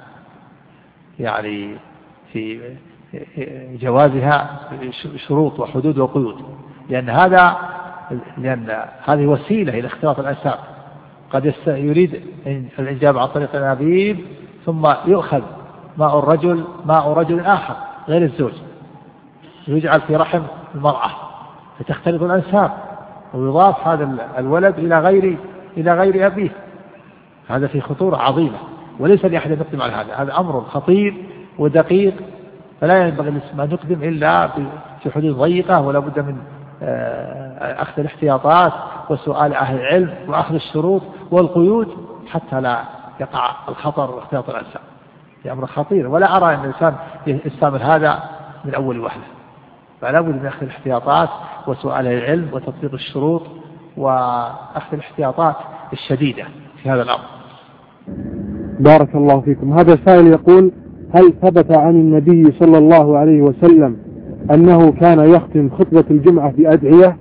يعني في جوازها شروط وحدود وقيود، لأن هذا لأن هذه وسيلة إلى اختلاط الأنساب. قد يريد الإنجاب عن طريق الأنابيب ثم يؤخذ ماء الرجل ماء رجل آخر غير الزوج يجعل في رحم المرأة فتختلط الأنساب، ويضاف هذا الولد إلى غير إلى غير أبيه. هذا في خطورة عظيمة، وليس لأحد أن يقدم على هذا. هذا أمر خطير ودقيق، فلا ينبغي ما نقدم إلا في حدود ضيقة، ولا بد من أخذ الاحتياطات وسؤال أهل العلم وأخذ الشروط والقيود حتى لا يقع الخطر واختلاط الأنساب. في أمر خطير، ولا أرى أن الإنسان يستعمل هذا من أول وهلة، فلا بد من أخذ الاحتياطات وسؤال أهل العلم وتطبيق الشروط وأخذ الاحتياطات الشديدة في هذا الأمر. بارك الله فيكم. هذا سائل يقول: هل ثبت عن النبي صلى الله عليه وسلم أنه كان يختم خطبة الجمعة بأدعية؟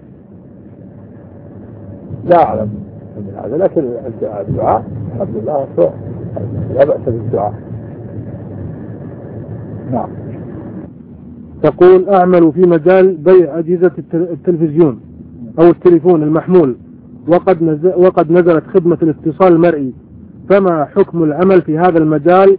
لا أعلم من هذا، لكن الدعاء الحمد لله لا بأس بالدعاء. نعم. تقول أعمل في مجال بيع أجهزة التلفزيون أو التليفون المحمول، وقد نزل وقد نزلت خدمة الاتصال المرئي، فما حكم العمل في هذا المجال؟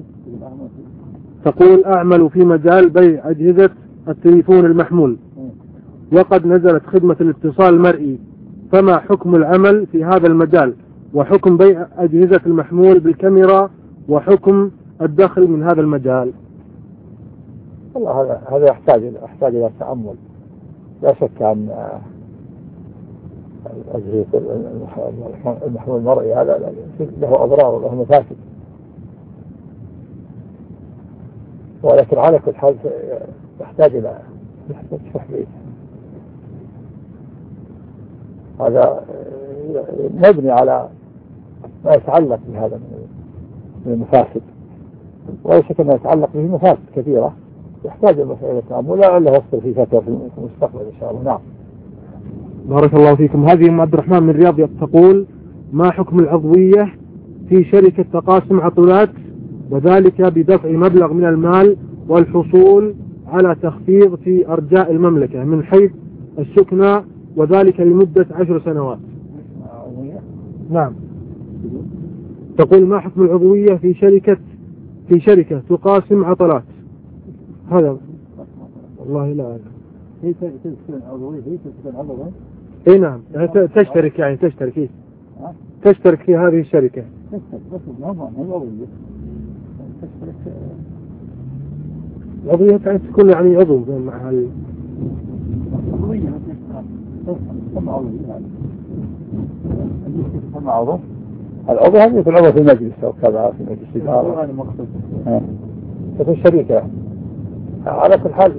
تقول أعمل في مجال بيع أجهزة التليفون المحمول، وقد نزلت خدمة الاتصال المرئي، فما حكم العمل في هذا المجال، وحكم بيع أجهزة المحمول بالكاميرا، وحكم الدخل من هذا المجال؟ والله هذا هذا يحتاج يحتاج إلى تأمل. لا شك أن أجهزة المحمول المرئي هذا له أضرار وله مفاسد، ولكن على كل حال يحتاج إلى تحديد. هذا مبني على ما يتعلق بهذا من المفاسد، ولا شك أنه يتعلق به مفاسد كثيرة يحتاج المسألة تأمل، لعله يصل في فترة في المستقبل إن شاء الله. نعم. بارك الله فيكم. هذه أم عبد الرحمن من الرياض تقول ما حكم العضوية في شركة تقاسم عطلات، وذلك بدفع مبلغ من المال والحصول على تخفيض في أرجاء المملكة من حيث السكنى، وذلك لمدة عشر سنوات. نعم. تقول ما حكم العضوية في شركة في شركة تقاسم عطلات؟ هذا والله لا أعلم. هي تسكن عضوية هي تسكن عضوية. اي نعم، يعني تشترك يعني تشترك إيه؟ تشترك في هذه الشركة. تشترك بس النظام هي عضوية. تشترك عضوية يعني تكون يعني عضو مع ال. عضوية تسمى عضوية يعني. تسمى عضو. العضو هذه في العضو في المجلس أو كذا في مجلس الإدارة. هذا مقصود. ها. في الشركة. على كل حال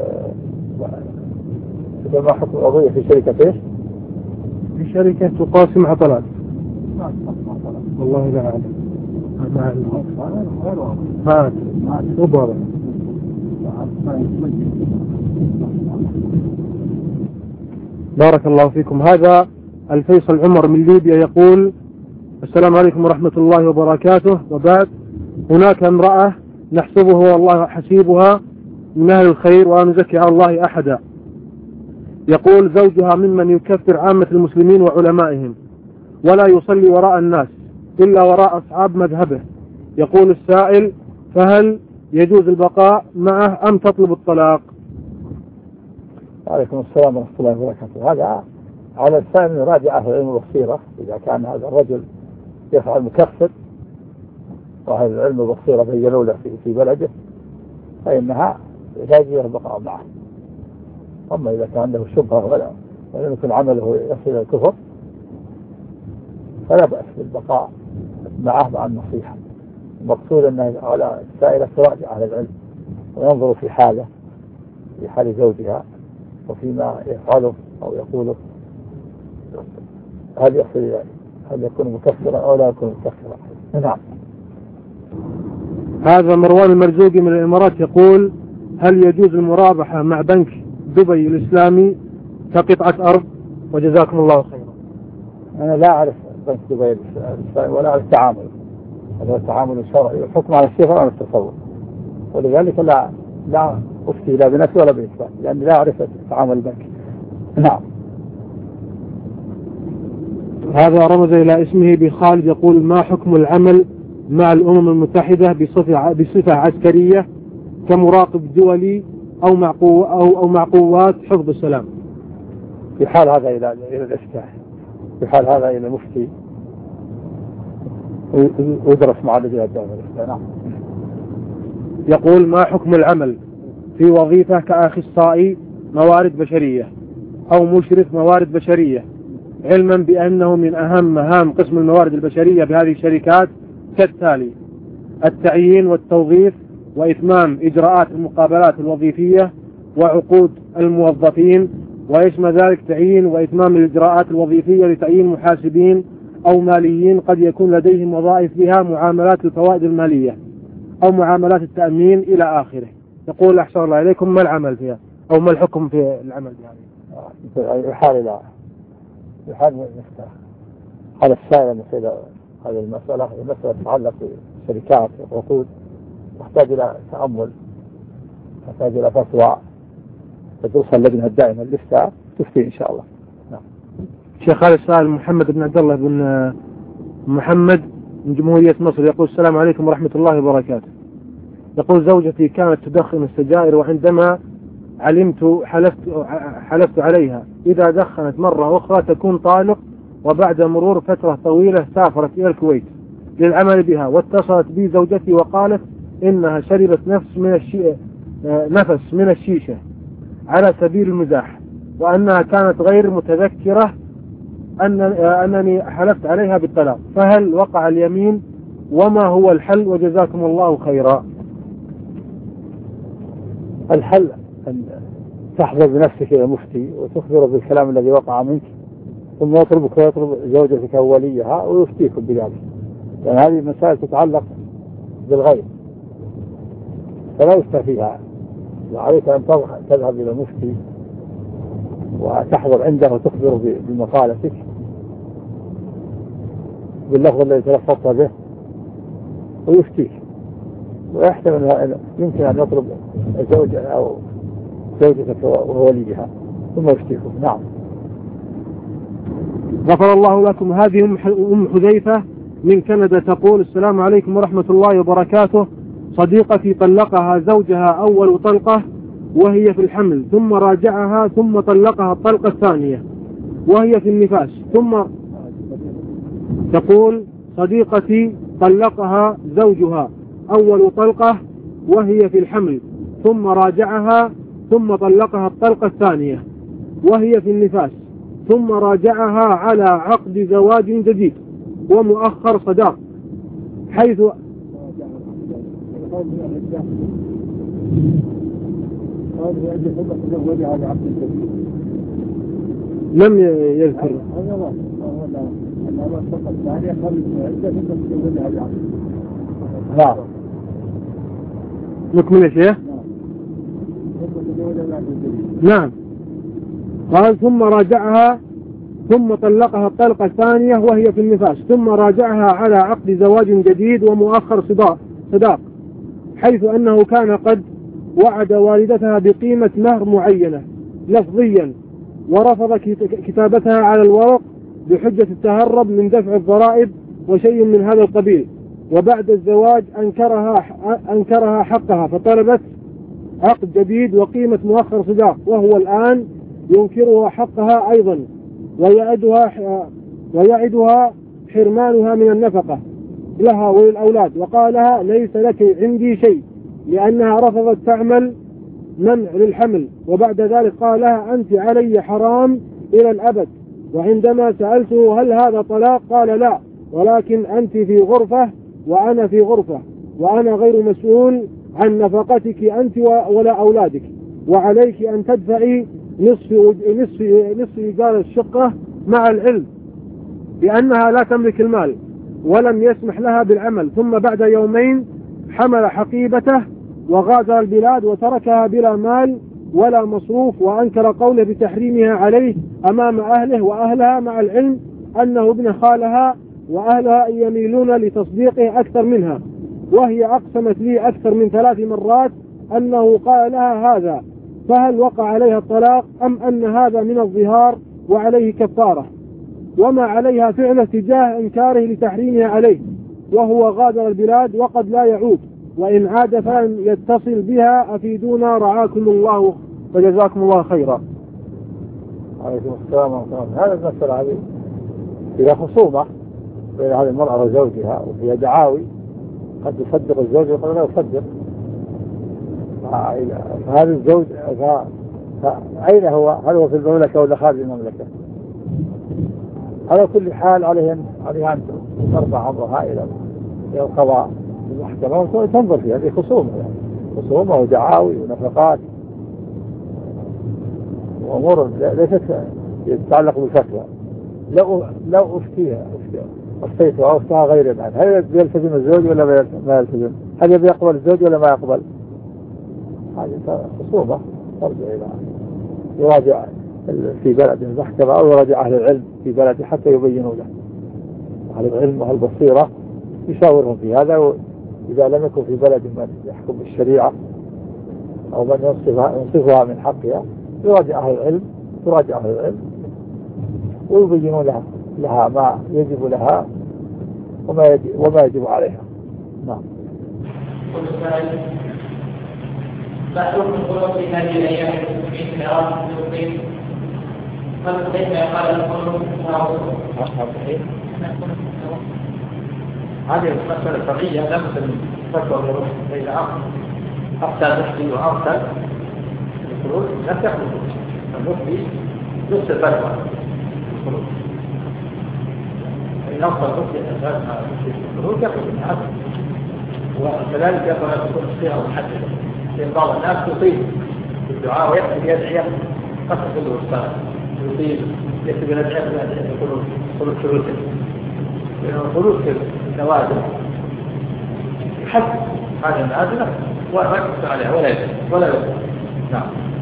إذا ما حكم العضوية في شركة إيش؟ في شركة تقاسم عطلات. والله لا أعلم. ما أعلم. ما أعلم. مو بارك. بارك الله فيكم. هذا الفيصل عمر من ليبيا يقول السلام عليكم ورحمة الله وبركاته، وبعد هناك امرأة نحسبه والله حسيبها من أهل الخير ولا نزكي على الله أحدا، يقول زوجها ممن يكفر عامة المسلمين وعلمائهم ولا يصلي وراء الناس إلا وراء أصحاب مذهبه. يقول السائل فهل يجوز البقاء معه أم تطلب الطلاق؟ عليكم السلام ورحمة الله وبركاته. هذا على السائل يراجع أهل العلم والبصيرة إذا كان هذا الرجل يفعل مكفر وأهل العلم والبصيرة بينوا له في بلده فإنها لا يجوز البقاء معه. أما إذا كان عنده شبهة ولا ولم يكن عمله يصل إلى الكفر فلا بأس بالبقاء معه مع النصيحة. المقصود أن على السائلة تراجع أهل العلم وينظروا في حاله في حال زوجها وفيما يفعله أو يقوله هل يصل إلى هل يكون مكفرا أو لا يكون مكفرا. نعم. هذا مروان المرزوقي من الإمارات يقول هل يجوز المرابحة مع بنك دبي الإسلامي كقطعة أرض؟ وجزاكم الله خيرا. أنا لا أعرف بنك دبي الإسلامي ولا أعرف التعامل، هذا التعامل الشرعي والحكم على الشيء وعلى التصور، ولذلك لا لا أفتي لا بنفسي ولا بإسلام لأني لا أعرف تعامل البنك. نعم. هذا رمز إلى اسمه بخالد يقول ما حكم العمل مع الأمم المتحدة بصفة بصفة عسكرية كمراقب دولي أو مع قو أو أو مع قوات حفظ السلام؟ في حال هذا إلى إلى الإفتاء، في حال هذا إلى مفتي ويدرس مع الذين الدولة. نعم. يقول ما حكم العمل في وظيفة كأخصائي موارد بشرية أو مشرف موارد بشرية علما بأنه من أهم مهام قسم الموارد البشرية بهذه الشركات كالتالي: التعيين والتوظيف وإتمام إجراءات المقابلات الوظيفية وعقود الموظفين، ويشمل ذلك تعيين وإتمام الإجراءات الوظيفية لتعيين محاسبين أو ماليين قد يكون لديهم وظائف بها معاملات الفوائد المالية أو معاملات التأمين إلى آخره. يقول أحسن الله إليكم ما العمل فيها أو ما الحكم في العمل بهذه؟ يحال إلى يحال نفتح على السائل مثل هذه المسألة، المسألة تتعلق بالشركات والعقود تحتاج إلى تأمل تحتاج إلى فتوى تدرسها اللجنة الدائمة للإفتاء تفتي إن شاء الله. نعم. شيخ هذا السؤال محمد بن عبد الله بن محمد من جمهورية مصر يقول السلام عليكم ورحمة الله وبركاته. يقول زوجتي كانت تدخن السجائر وعندما علمت حلفت, حلفت عليها إذا دخنت مرة أخرى تكون طالق، وبعد مرور فترة طويلة سافرت إلى الكويت للعمل بها، واتصلت بي زوجتي وقالت إنها شربت نفس من الشي... نفس من الشيشة على سبيل المزاح، وأنها كانت غير متذكرة أن... أنني حلفت عليها بالطلاق، فهل وقع اليمين وما هو الحل وجزاكم الله خيرا؟ الحل أن تحضر بنفسك إلى المفتي وتخبره بالكلام الذي وقع منك، ثم يطلبك ويطلب زوجتك وليها ويفتيكم بذلك، لأن هذه مسائل تتعلق بالغير فلا يفتى فيها، وعليك أن تذهب إلى المفتي وتحضر عنده وتخبره بمقالتك باللفظ الذي تلفظت به ويفتيك، ويحتمل يمكن أن يطلب زوج أو زوجتك ووليها ثم يفتيكم. نعم. غفر الله لكم. هذه أم حذيفة من كندا تقول السلام عليكم ورحمة الله وبركاته. صديقتي طلقها زوجها أول طلقة وهي في الحمل، ثم راجعها ثم طلقها الطلقة الثانية وهي في النفاس، ثم تقول صديقتي طلقها زوجها أول طلقة وهي في الحمل، ثم راجعها ثم طلقها الطلقة الثانية وهي في النفاس، ثم راجعها على عقد زواج جديد ومؤخر صداق، حيث لم يذكر. نعم. نكمل يا شيخ. نعم. قال ثم راجعها ثم طلقها الطلقة الثانية وهي في النفاس، ثم راجعها على عقد زواج جديد ومؤخر صداق، حيث أنه كان قد وعد والدتها بقيمة مهر معينة لفظيا، ورفض كتابتها على الورق بحجة التهرب من دفع الضرائب وشيء من هذا القبيل، وبعد الزواج أنكرها, أنكرها حقها فطلبت عقد جديد وقيمة مؤخر صداق، وهو الآن ينكرها حقها أيضا ويعدها, ويعدها حرمانها من النفقة لها وللأولاد، وقال لها ليس لك عندي شيء لأنها رفضت تعمل منع للحمل، وبعد ذلك قال لها أنت علي حرام إلى الأبد. وعندما سألته هل هذا طلاق قال لا، ولكن أنت في غرفة وأنا في غرفة، وأنا غير مسؤول عن نفقتك أنت ولا أولادك، وعليك أن تدفعي نصف نصف نصف إيجار الشقة، مع العلم بأنها لا تملك المال ولم يسمح لها بالعمل. ثم بعد يومين حمل حقيبته وغادر البلاد وتركها بلا مال ولا مصروف، وأنكر قوله بتحريمها عليه أمام أهله وأهلها، مع العلم أنه ابن خالها وأهلها يميلون لتصديقه أكثر منها، وهي أقسمت لي أكثر من ثلاث مرات أنه قال لها هذا، فهل وقع عليها الطلاق أم أن هذا من الظهار وعليه كفارة؟ وما عليها فعله تجاه إنكاره لتحريمها عليه وهو غادر البلاد وقد لا يعود، وإن عاد فلن يتصل بها، أفيدونا رعاكم الله وجزاكم الله خيرا. عليكم السلام ورحمة الله. هذا المسألة هذه إذا خصومة بين هذه المرأة وزوجها وفيها دعاوي قد يصدق الزوج وقد لا يصدق، فهذا الزوج أين هو؟ هل هو في المملكة ولا خارج المملكة؟ على كل حال عليها عليها أن ترفع أمرها إلى القضاء المحكمة وتنظر فيها. هذه خصومة يعني خصومة ودعاوي ونفقات وأمور ليست تتعلق بالفتوى. لو لو أفتيها أفتيتها أو أفتها غير الآن، هل يلتزم الزوج ولا ما يلتزم؟ هل يبي يقبل الزوج ولا ما يقبل؟ هذه خصومة ترجع إلى يراجع في بلد المحكمة أو يراجع أهل العلم في بلده حتى يبينوا له. أهل العلم وأهل البصيرة يشاورهم في هذا، وإذا لم يكن في بلد من يحكم بالشريعة أو من ينصفها, ينصفها من حقها يراجع أهل العلم يراجع أهل العلم ويبينون لها, لها ما يجب لها وما يجب, وما يجب عليها. نعم. بعض الخلق في هذه الأيام في انحراف المسلمين فكيف قال الخلق هذه المسألة فرعية لا بد من تفكر بين أمر أرسل مفتي وأرسل الخروج لا تخرج المفتي نص الفتوى الخروج إن أرسل مفتي الخروج يخرج من هذا وكذلك يقول أن تكون الصيغة محددة لأن بعض الناس تصيب بالدعاء ويكتب يدعي قصد كله الصلاة يصيب يكتب يدعي يقول خروج شروطه لأنه الخروج في النوازل يحدد هذه النازلة ويكتب عليها ولا يكتب ولا يكتب. نعم.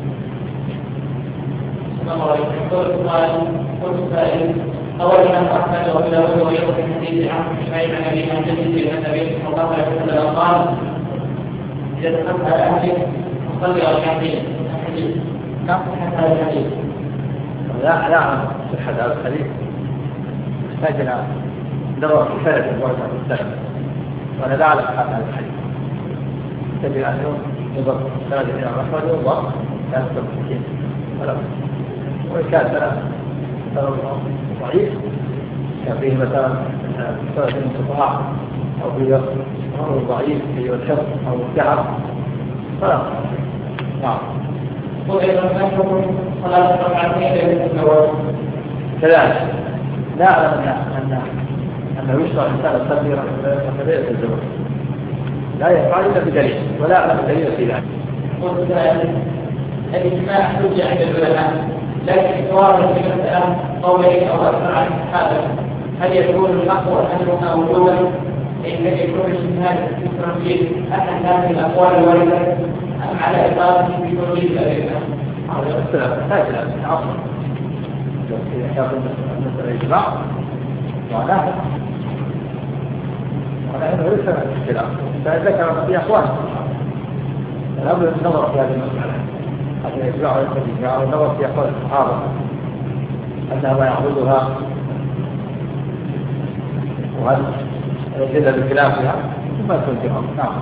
أولا أن أحمد وأبداه ويقف في حديث عن شعيب عن أبي عن جده أن النبي صلى الله عليه وسلم قال إذا دخلت على أهلك فصلي ركعتين. نعم. هذا الحديث. لا لا أعلم صحة هذا الحديث. يحتاج إلى نظر في فلك الورقة والسلام. وأنا لا أعلم هذا الحديث. يحتاج أن ينظر ثلاثة إلى الرحمن والله لا يستطيع مسكين ولا وإن كان ثلاثة ضعيف كان فيه مثلا ثلاثة انقطاع أو فيه أمر ضعيف في الحفظ أو التعب فلا. نعم. كذلك لا أعلم أن أنه يشرع الإنسان الصدير ركعتين الزوج لا يفعل إلا بدليل ولا أعلم دليل في ذلك. الإجماع حجة عند العلماء لكن سواء في مسألة قولين أو أكثر عن هذا هل يكون الأقوى أنهما وجوبا إن لم يكون الاجتهاد في تنفيذ أحد هذه الأقوال الواردة أم على إطلاقه في توجيه الأدلة؟ هذا مسألة تحتاج إلى عصر. يأخذ مسألة إجماع معناها معناها أنه ليس اختلاف. فذكر في أقوال الأمر النظر في هذه المسألة حتى يتبع ويتبع والنظر في أقوال الصحابة أنها ما يعبدها وهل يجد بخلافها ثم تنكرها. نعم.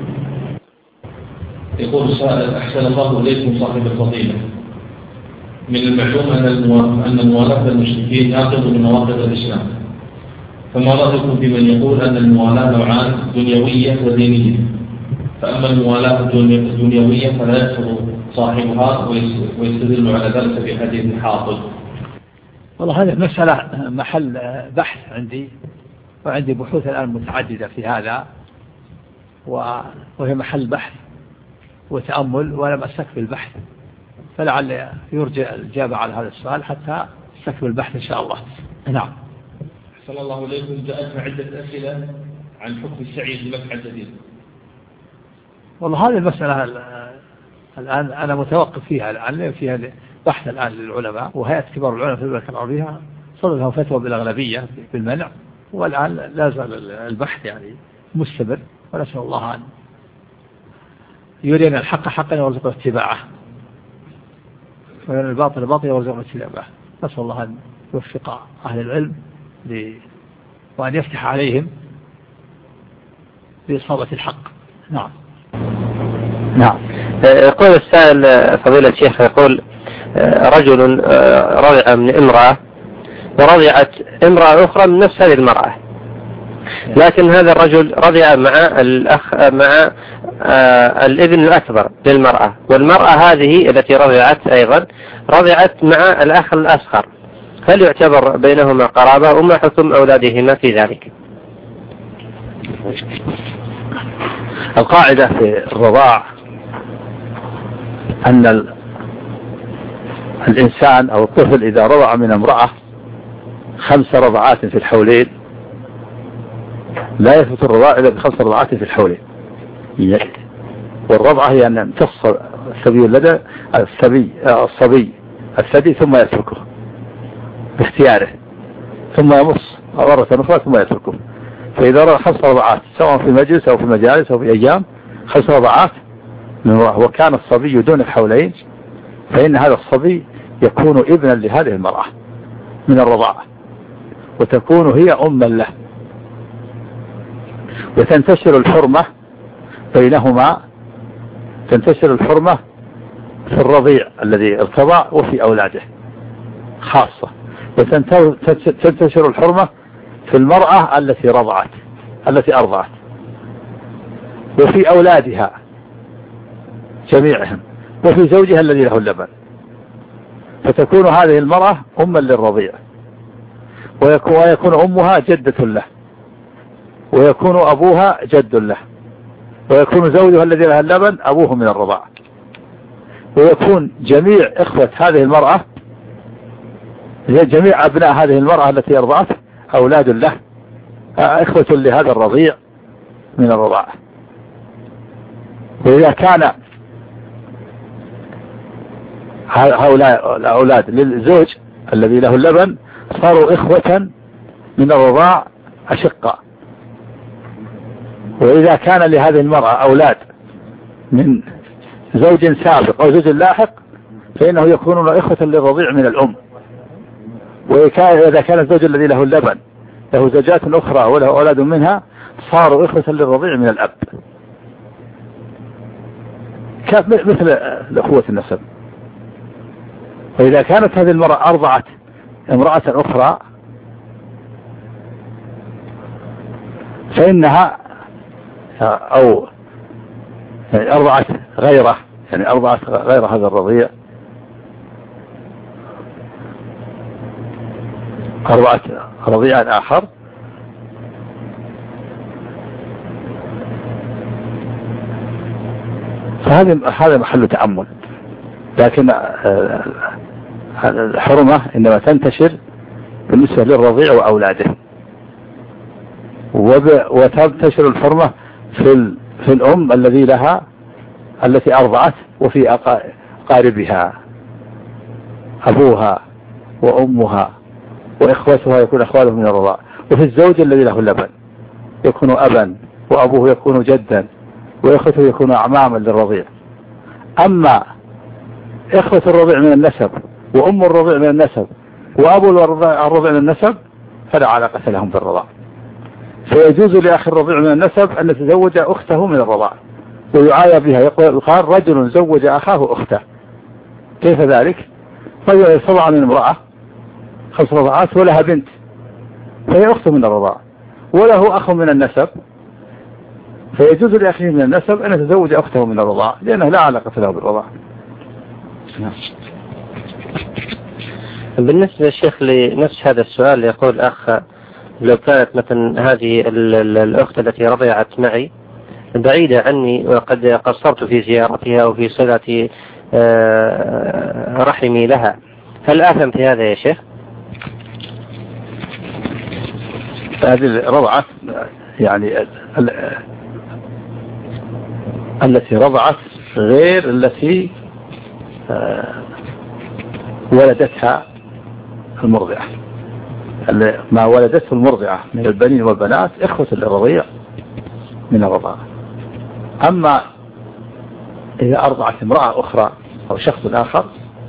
يقول السائل أحسن الله إليكم صاحب الفضيلة من المعلوم أن موالاة المشركين ناقض من نواقض الإسلام فما رأيكم في من يقول أن الموالاة نوعان دنيوية ودينية فأما الموالاة الدنيوية فلا يكفر صاحبها ويستدل على ذلك في حديث حاطب؟ والله هذه مسألة محل بحث عندي وعندي بحوث الآن متعددة في هذا وهي محل بحث وتأمل ولم أستكفي البحث فلعل يرجع الإجابة على هذا السؤال حتى أستكفي البحث إن شاء الله. نعم. صلى الله عليكم. جاءتنا عدة أسئلة عن حكم السعي بمسح الجديد. والله هذه المسألة الآن أنا متوقف فيها الآن فيها بحث الآن للعلماء وهيئة كبار العلماء في المملكة العربية صدر لهم فتوى بالأغلبية بالمنع والآن لا زال البحث يعني مستمر ونسأل الله أن يرينا الحق حقا ويرزقنا اتباعه ويرينا الباطل باطلا ويرزقنا اتباعه. نسأل الله أن يوفق أهل العلم وأن يفتح عليهم بإصابة الحق. نعم. نعم. يقول السائل فضيلة الشيخ يقول رجل رضع من امرأة ورضعت امرأة أخرى من نفس هذه المرأة لكن هذا الرجل رضع مع الأخ مع الابن الأكبر للمرأة والمرأة هذه التي رضعت أيضا رضعت مع الأخ الأصغر هل يعتبر بينهما قرابة وما حكم أولادهما في ذلك؟ القاعدة في الرضاع أن الإنسان أو الطفل إذا رضع من امرأة خمس رضعات في الحولين لا يثبت الرضاع إلا بخمس رضعات في الحولين. والرضعة هي أن يمتص الصبي لدى الصبي الصبي الثدي ثم يتركه باختياره ثم يمص مرة أخرى ثم يتركه. فإذا رضع خمس رضعات سواء في مجلس أو في مجالس أو في أيام خمس رضعات وكان الصبي دون الحولين فإن هذا الصبي يكون ابنا لهذه المرأة من الرضاعة، وتكون هي أما له، وتنتشر الحرمة بينهما، تنتشر الحرمة في الرضيع الذي ارتضع وفي أولاده خاصة، وتنتشر الحرمة في المرأة التي رضعت التي أرضعت وفي أولادها جميعهم وفي زوجها الذي له اللبن، فتكون هذه المرأة أما للرضيع، ويكون أمها جدة له، ويكون أبوها جد له، ويكون زوجها الذي له اللبن أبوه من الرضاعة، ويكون جميع إخوة هذه المرأة جميع أبناء هذه المرأة التي أرضعت أولاد له إخوة لهذا الرضيع من الرضاعة. وإذا كان هؤلاء الأولاد للزوج الذي له اللبن صاروا إخوة من الرضاع أشقاء. وإذا كان لهذه المرأة أولاد من زوج سابق أو زوج لاحق فإنه يكونون إخوة للرضيع من الأم. وإذا كان الزوج الذي له اللبن له زوجات أخرى وله أولاد منها صاروا إخوة للرضيع من الأب، مثل الأخوة النسب. وإذا كانت هذه المرأة أرضعت امرأة أخرى فإنها أو أرضعت غيره، يعني أرضعت غير هذا الرضيع، أرضعت رضيعا آخر، فهذا هذا محل تأمل. لكن الحرمة إنما تنتشر بالنسبة للرضيع وأولاده، وتنتشر الحرمة في في الأم الذي لها التي أرضعت وفي أقاربها أبوها وأمها وإخوتها يكون أخواله من الرضاع، وفي الزوج الذي له اللبن يكون أبا وأبوه يكون جدا وإخوته يكون أعماما للرضيع. أما إخوة الرضيع من النسب وأم الرضيع من النسب وأبو الرضيع من النسب فلا علاقة لهم بالرضاع، فيجوز لأخي الرضيع من النسب أن يتزوج أخته من الرضاع ويعايا بها، يقال رجل زوج أخاه أخته. كيف ذلك؟ رجل يرضع من امرأة خمس رضعات ولها بنت فهي أخته من الرضاع، وله أخ من النسب فيجوز لأخيه من النسب أن يتزوج أخته من الرضاع لأنه لا علاقة له بالرضاع. بالنسبة للشيخ لنفس هذا السؤال يقول أخ لو كانت مثلا هذه الأخت التي رضعت معي بعيدة عني وقد قصرت في زيارتها وفي صلة رحمي لها، هل آثم في هذا يا شيخ؟ هذه رضعت يعني التي رضعت غير التي ولدتها المرضعة، ما ولدته المرضعة من البنين والبنات إخوة للرضيع من الرضاعة. أما إذا أرضعت امرأة أخرى أو شخص آخر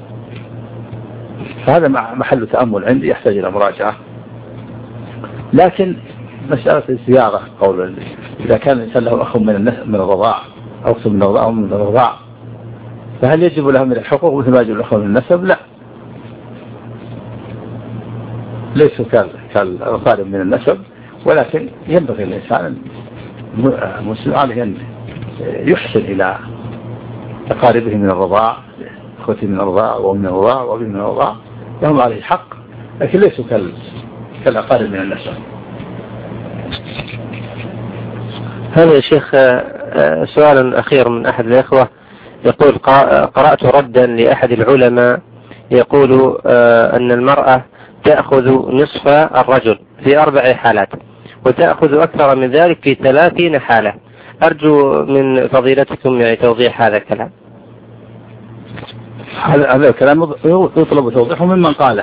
فهذا محل تأمل عندي يحتاج إلى مراجعة. لكن مسألة الزيارة قول إذا كان الإنسان له أخ من من الرضاع أو أخت من الرضاع أو من الرضاع فهل يجب له من الحقوق مثل ما يجب الأخوة من النسب؟ لا، ليسوا كالأقارب من النسب، ولكن ينبغي الإنسان المسلم عليه أن يحسن إلى أقاربه من الرضاع، أخوته من الرضاع ومن الرضاع وأبي من الرضاع، لهم عليه حق، لكن ليسوا كالأقارب من النسب. هذا يا شيخ سؤال أخير من أحد الإخوة يقول قرأت ردا لأحد العلماء يقول أن المرأة تأخذ نصف الرجل في أربع حالات وتأخذ أكثر من ذلك في ثلاثين حالة، أرجو من فضيلتكم يعني توضيح هذا الكلام. هذا الكلام يطلب توضيحه ممن قاله،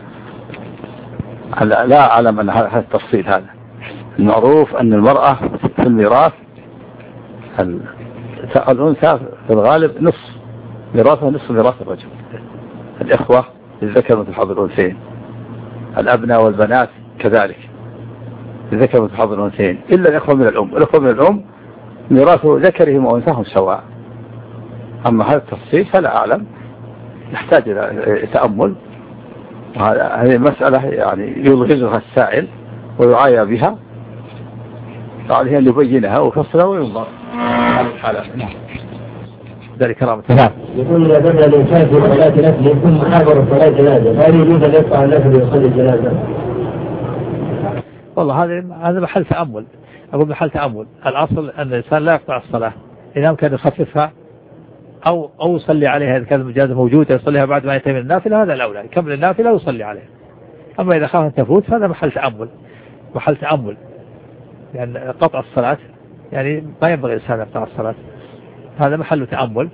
لا أعلم أن هذا التفصيل. هذا المعروف أن المرأة في الميراث الأنثى في الغالب نصف ميراثها نصف ميراث الرجل. الإخوة للذكر مثل حظ الأنثيين، الأبناء والبنات كذلك للذكر مثل حظ الأنثيين، إلا الإخوة من الأم. الإخوة من الأم ميراث ذكرهم وأنثاهم سواء. أما هذا التفصيل فلا أعلم، يحتاج إلى تأمل. هذه مسألة يعني يلغزها السائل ويعايا بها، عليه أن يبينها ويفصلها وينظر على الحالة. ذلك كرامة. نعم. يقول إذا بدأ الإنسان في صلاة نفسه ثم حضر صلاة جنازة، فهل يجوز أن يقطع النفل ويصلي الجنازة؟ والله هذا هذا محل تأمل. أقول محل تأمل. الأصل أن الإنسان لا يقطع الصلاة إذا كان يخففها أو أو يصلي عليها إذا كان المجازة موجودة يصليها بعد ما يتم النافلة، هذا الأولى يكمل النافلة ويصلي عليها. أما إذا خاف أن تفوت فهذا محل تأمل محل تأمل لأن يعني قطع الصلاة يعني ما ينبغي الإنسان يقطع الصلاة، هذا محل تأمل.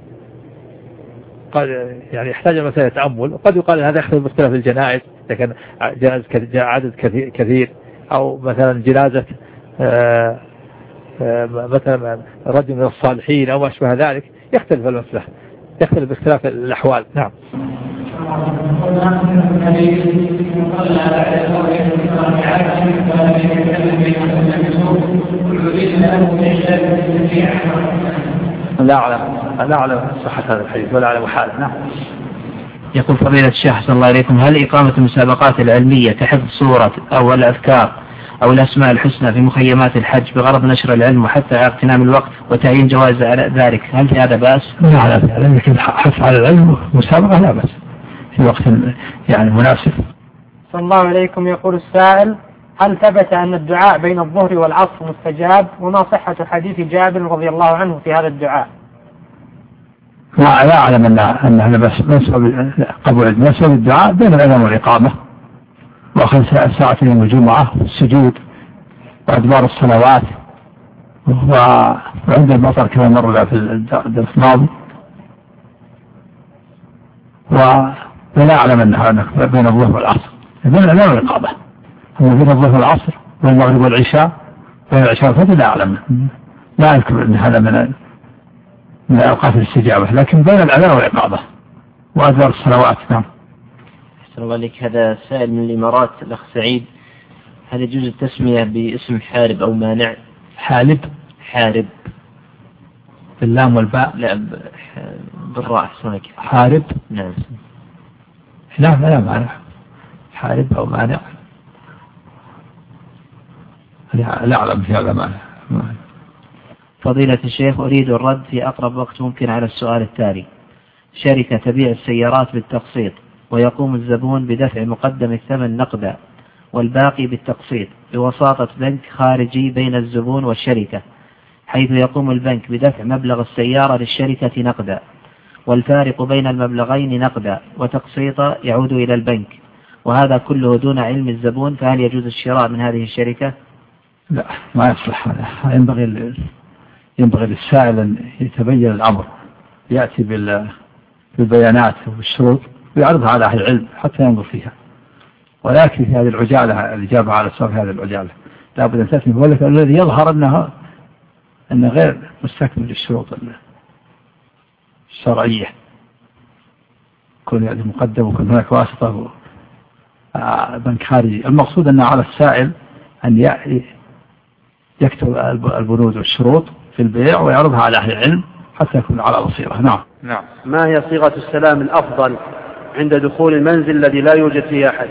قد يعني يحتاج المسألة تأمل. وقد يقال هذا يختلف باختلاف الجنائز، إذا كان جنازة عدد كثير, كثير أو مثلا جنازة آآ آآ مثلا رجل من الصالحين أو ما أشبه ذلك، يختلف المسألة يختلف باختلاف الأحوال. نعم. لا أعلم لا أعلم صحة هذا الحديث ولا أعلم حاله. نعم. يقول فضيلة الشيخ أحسن الله إليكم، هل إقامة المسابقات العلمية كحفظ سورة أو الأذكار أو الأسماء الحسنى في مخيمات الحج بغرض نشر العلم وحتى اغتنام الوقت وتعيين جوائز ذلك، هل في هذا بأس؟ لا على ذلك، لكن حث على العلم مسابقة لا بأس في وقت يعني مناسب. صلى الله عليكم. يقول السائل: هل ثبت أن الدعاء بين الظهر والعصر مستجاب؟ وما صحة حديث جابر رضي الله عنه في هذا الدعاء؟ لا لا أعلم أن أن هذا بس منسوب قبول منسوب الدعاء بين الأذان والإقامة وأخذ ساعة يوم الجمعة والسجود وأدبار الصلوات وعند المطر كما مر في الدرس الماضي، ولا أعلم أنها بين الظهر والعصر، بين الأذان والإقامة. أما بين الظهر والعصر والمغرب والعشاء بين العشاء والفجر لا أعلم، لا أذكر أن هذا من من أوقات الاستجابة، لكن بين الأذان والإقامة وأدبار الصلوات. نعم. أحسن الله عليك. هذا سائل من الإمارات الأخ سعيد، هل يجوز التسمية باسم حارب أو مانع؟ حالب حارب باللام والباء؟ لا بالراء. أحسن الله. حارب. نعم. لا لا مانع، حارب أو مانع لا أعلم في هذا مانع. فضيلة الشيخ، أريد الرد في أقرب وقت ممكن على السؤال التالي: شركة تبيع السيارات بالتقسيط ويقوم الزبون بدفع مقدم الثمن نقدا والباقي بالتقسيط بوساطة بنك خارجي بين الزبون والشركة، حيث يقوم البنك بدفع مبلغ السيارة للشركة نقدا والفارق بين المبلغين نقدا وتقسيطا يعود إلى البنك، وهذا كله دون علم الزبون، فهل يجوز الشراء من هذه الشركة؟ لا ما يصلح هذا. ينبغي ينبغي للسائل أن يتبين الأمر، يأتي بالبيانات والشروط ويعرضها على أهل العلم حتى ينظر فيها، ولكن في هذه العجالة الإجابة على السؤال هذه العجالة لابد أن تأتي، ولكن الذي يظهر أنها أن غير مستكمل الشروط الشرعية، كون يعني مقدم وكون هناك واسطة بنك خارجي. المقصود أن على السائل أن يكتب البنود والشروط في البيع ويعرضها على أهل العلم حتى يكون على بصيرة. نعم. نعم. ما هي صيغة السلام الأفضل عند دخول المنزل الذي لا يوجد فيه أحد؟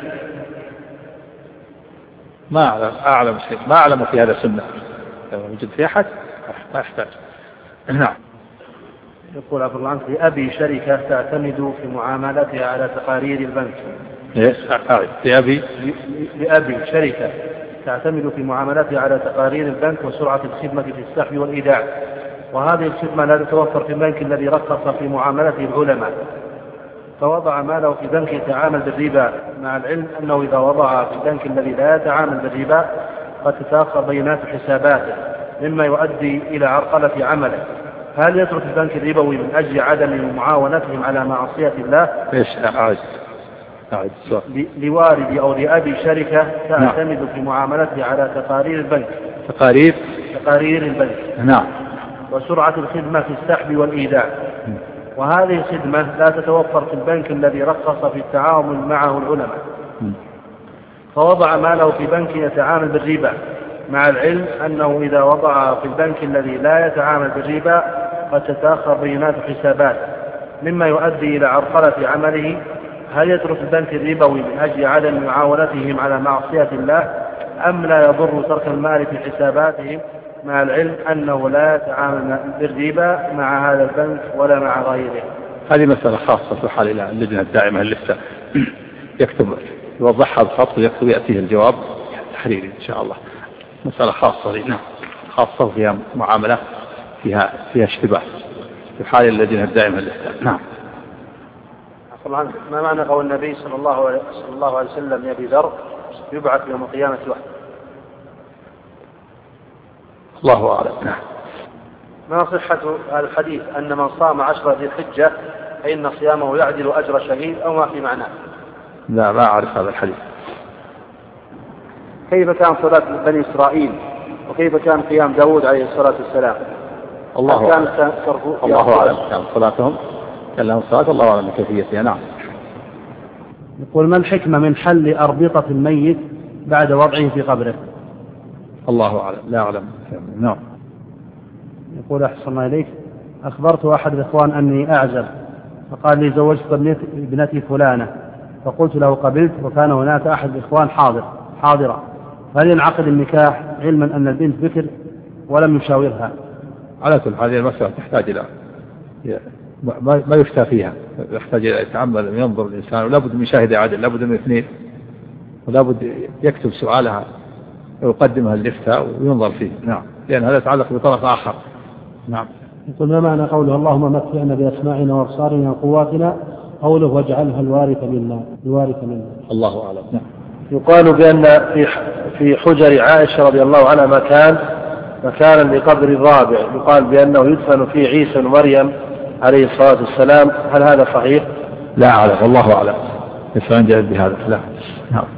ما أعلم أعلم شيء ما أعلم في هذا سنة، لو يوجد فيه أحد ما يحتاج. نعم. يقول عبد الله عنك: لأبي شركة تعتمد في معاملاتها على تقارير البنك. لأبي لأبي شركة تعتمد في معاملاتها على تقارير البنك وسرعة الخدمة في السحب والإيداع، وهذه الخدمة لا تتوفر في البنك الذي رخص في معاملته العلماء، فوضع ماله في بنك يتعامل بالربا، مع العلم أنه إذا وضع في البنك الذي لا يتعامل بالربا قد تتأخر بيانات حساباته مما يؤدي إلى عرقلة عمله. هل يترك البنك الربوي من أجل عدم معاونتهم على معصية الله؟ إيش أعاد أعاد لوالدي أو لأبي شركة تعتمد في معاملته على تقارير البنك. تقارير تقارير البنك. نعم. وسرعة الخدمة في السحب والإيداع، وهذه الخدمة لا تتوفر في البنك الذي رخص في التعامل معه العلماء، فوضع ماله في بنك يتعامل بالربا، مع العلم أنه إذا وضعه في البنك الذي لا يتعامل بالربا قد تتأخر بيانات حساباته مما يؤدي إلى عرقلة عمله. هل يترك البنك الربوي من أجل عدم معاونتهم على معصية الله، أم لا يضر ترك المال في حساباتهم مع العلم أنه لا يتعامل بالربا مع هذا البنك ولا مع غيره؟ هذه مسألة خاصة تحال إلى اللجنة الدائمة للإفتاء، يكتب يوضحها بخط ويكتب يأتيه الجواب تحريري إن شاء الله. مسألة خاصة لي. نعم، خاصة فيها معاملة فيها فيها اشتباه، يحال إلى اللجنة الدائمة للإفتاء. نعم. ما معنى قول النبي صلى الله عليه صلى الله عليه وسلم يا أبي ذر يبعث يوم القيامة وحده؟ الله أعلم. نعم. ما صحة هذا الحديث أن من صام عشرة ذي الحجة فإن صيامه يعدل أجر شهيد، أو ما في معناه؟ لا، ما أعرف هذا الحديث. كيف كان صلاة بني إسرائيل وكيف كان قيام داود عليه الصلاة والسلام؟ الله أعلم. الله أعلم كان صلاتهم كان لهم صلاة، الله أعلم كيفيتها. نعم. يقول ما الحكمة من حل أربطة الميت بعد وضعه في قبره؟ الله أعلم، لا أعلم. نعم. يقول أحسن الله إليك، أخبرت أحد الإخوان أني أعزب، فقال لي زوجت ابنتي فلانة، فقلت له قبلت، وكان هناك أحد الإخوان حاضر حاضرة، فهل ينعقد النكاح علما أن البنت بكر ولم يشاورها؟ على كل هذه المسألة تحتاج إلى ما يفتى فيها، يحتاج إلى يتعمل وينظر الإنسان، ولا بد من شاهد عادل، لا بد من اثنين، ولا بد يكتب سؤالها ويقدمها للإفتاء وينظر فيه. نعم، لأن هذا يتعلق بطرف آخر. نعم. يقول ما معنى قوله اللهم متعنا بأسماعنا وأبصارنا وقواتنا، قوله واجعلها الوارث منا الوارث منا؟ الله أعلم. نعم. يقال بأن في في حجر عائشة رضي الله عنها مكان مكانا لقبر الرابع، يقال بأنه يدفن فيه عيسى ومريم عليه الصلاة والسلام، هل هذا صحيح؟ لا أعلم، والله أعلم. يسأل عن جهد بهذا. لا. نعم.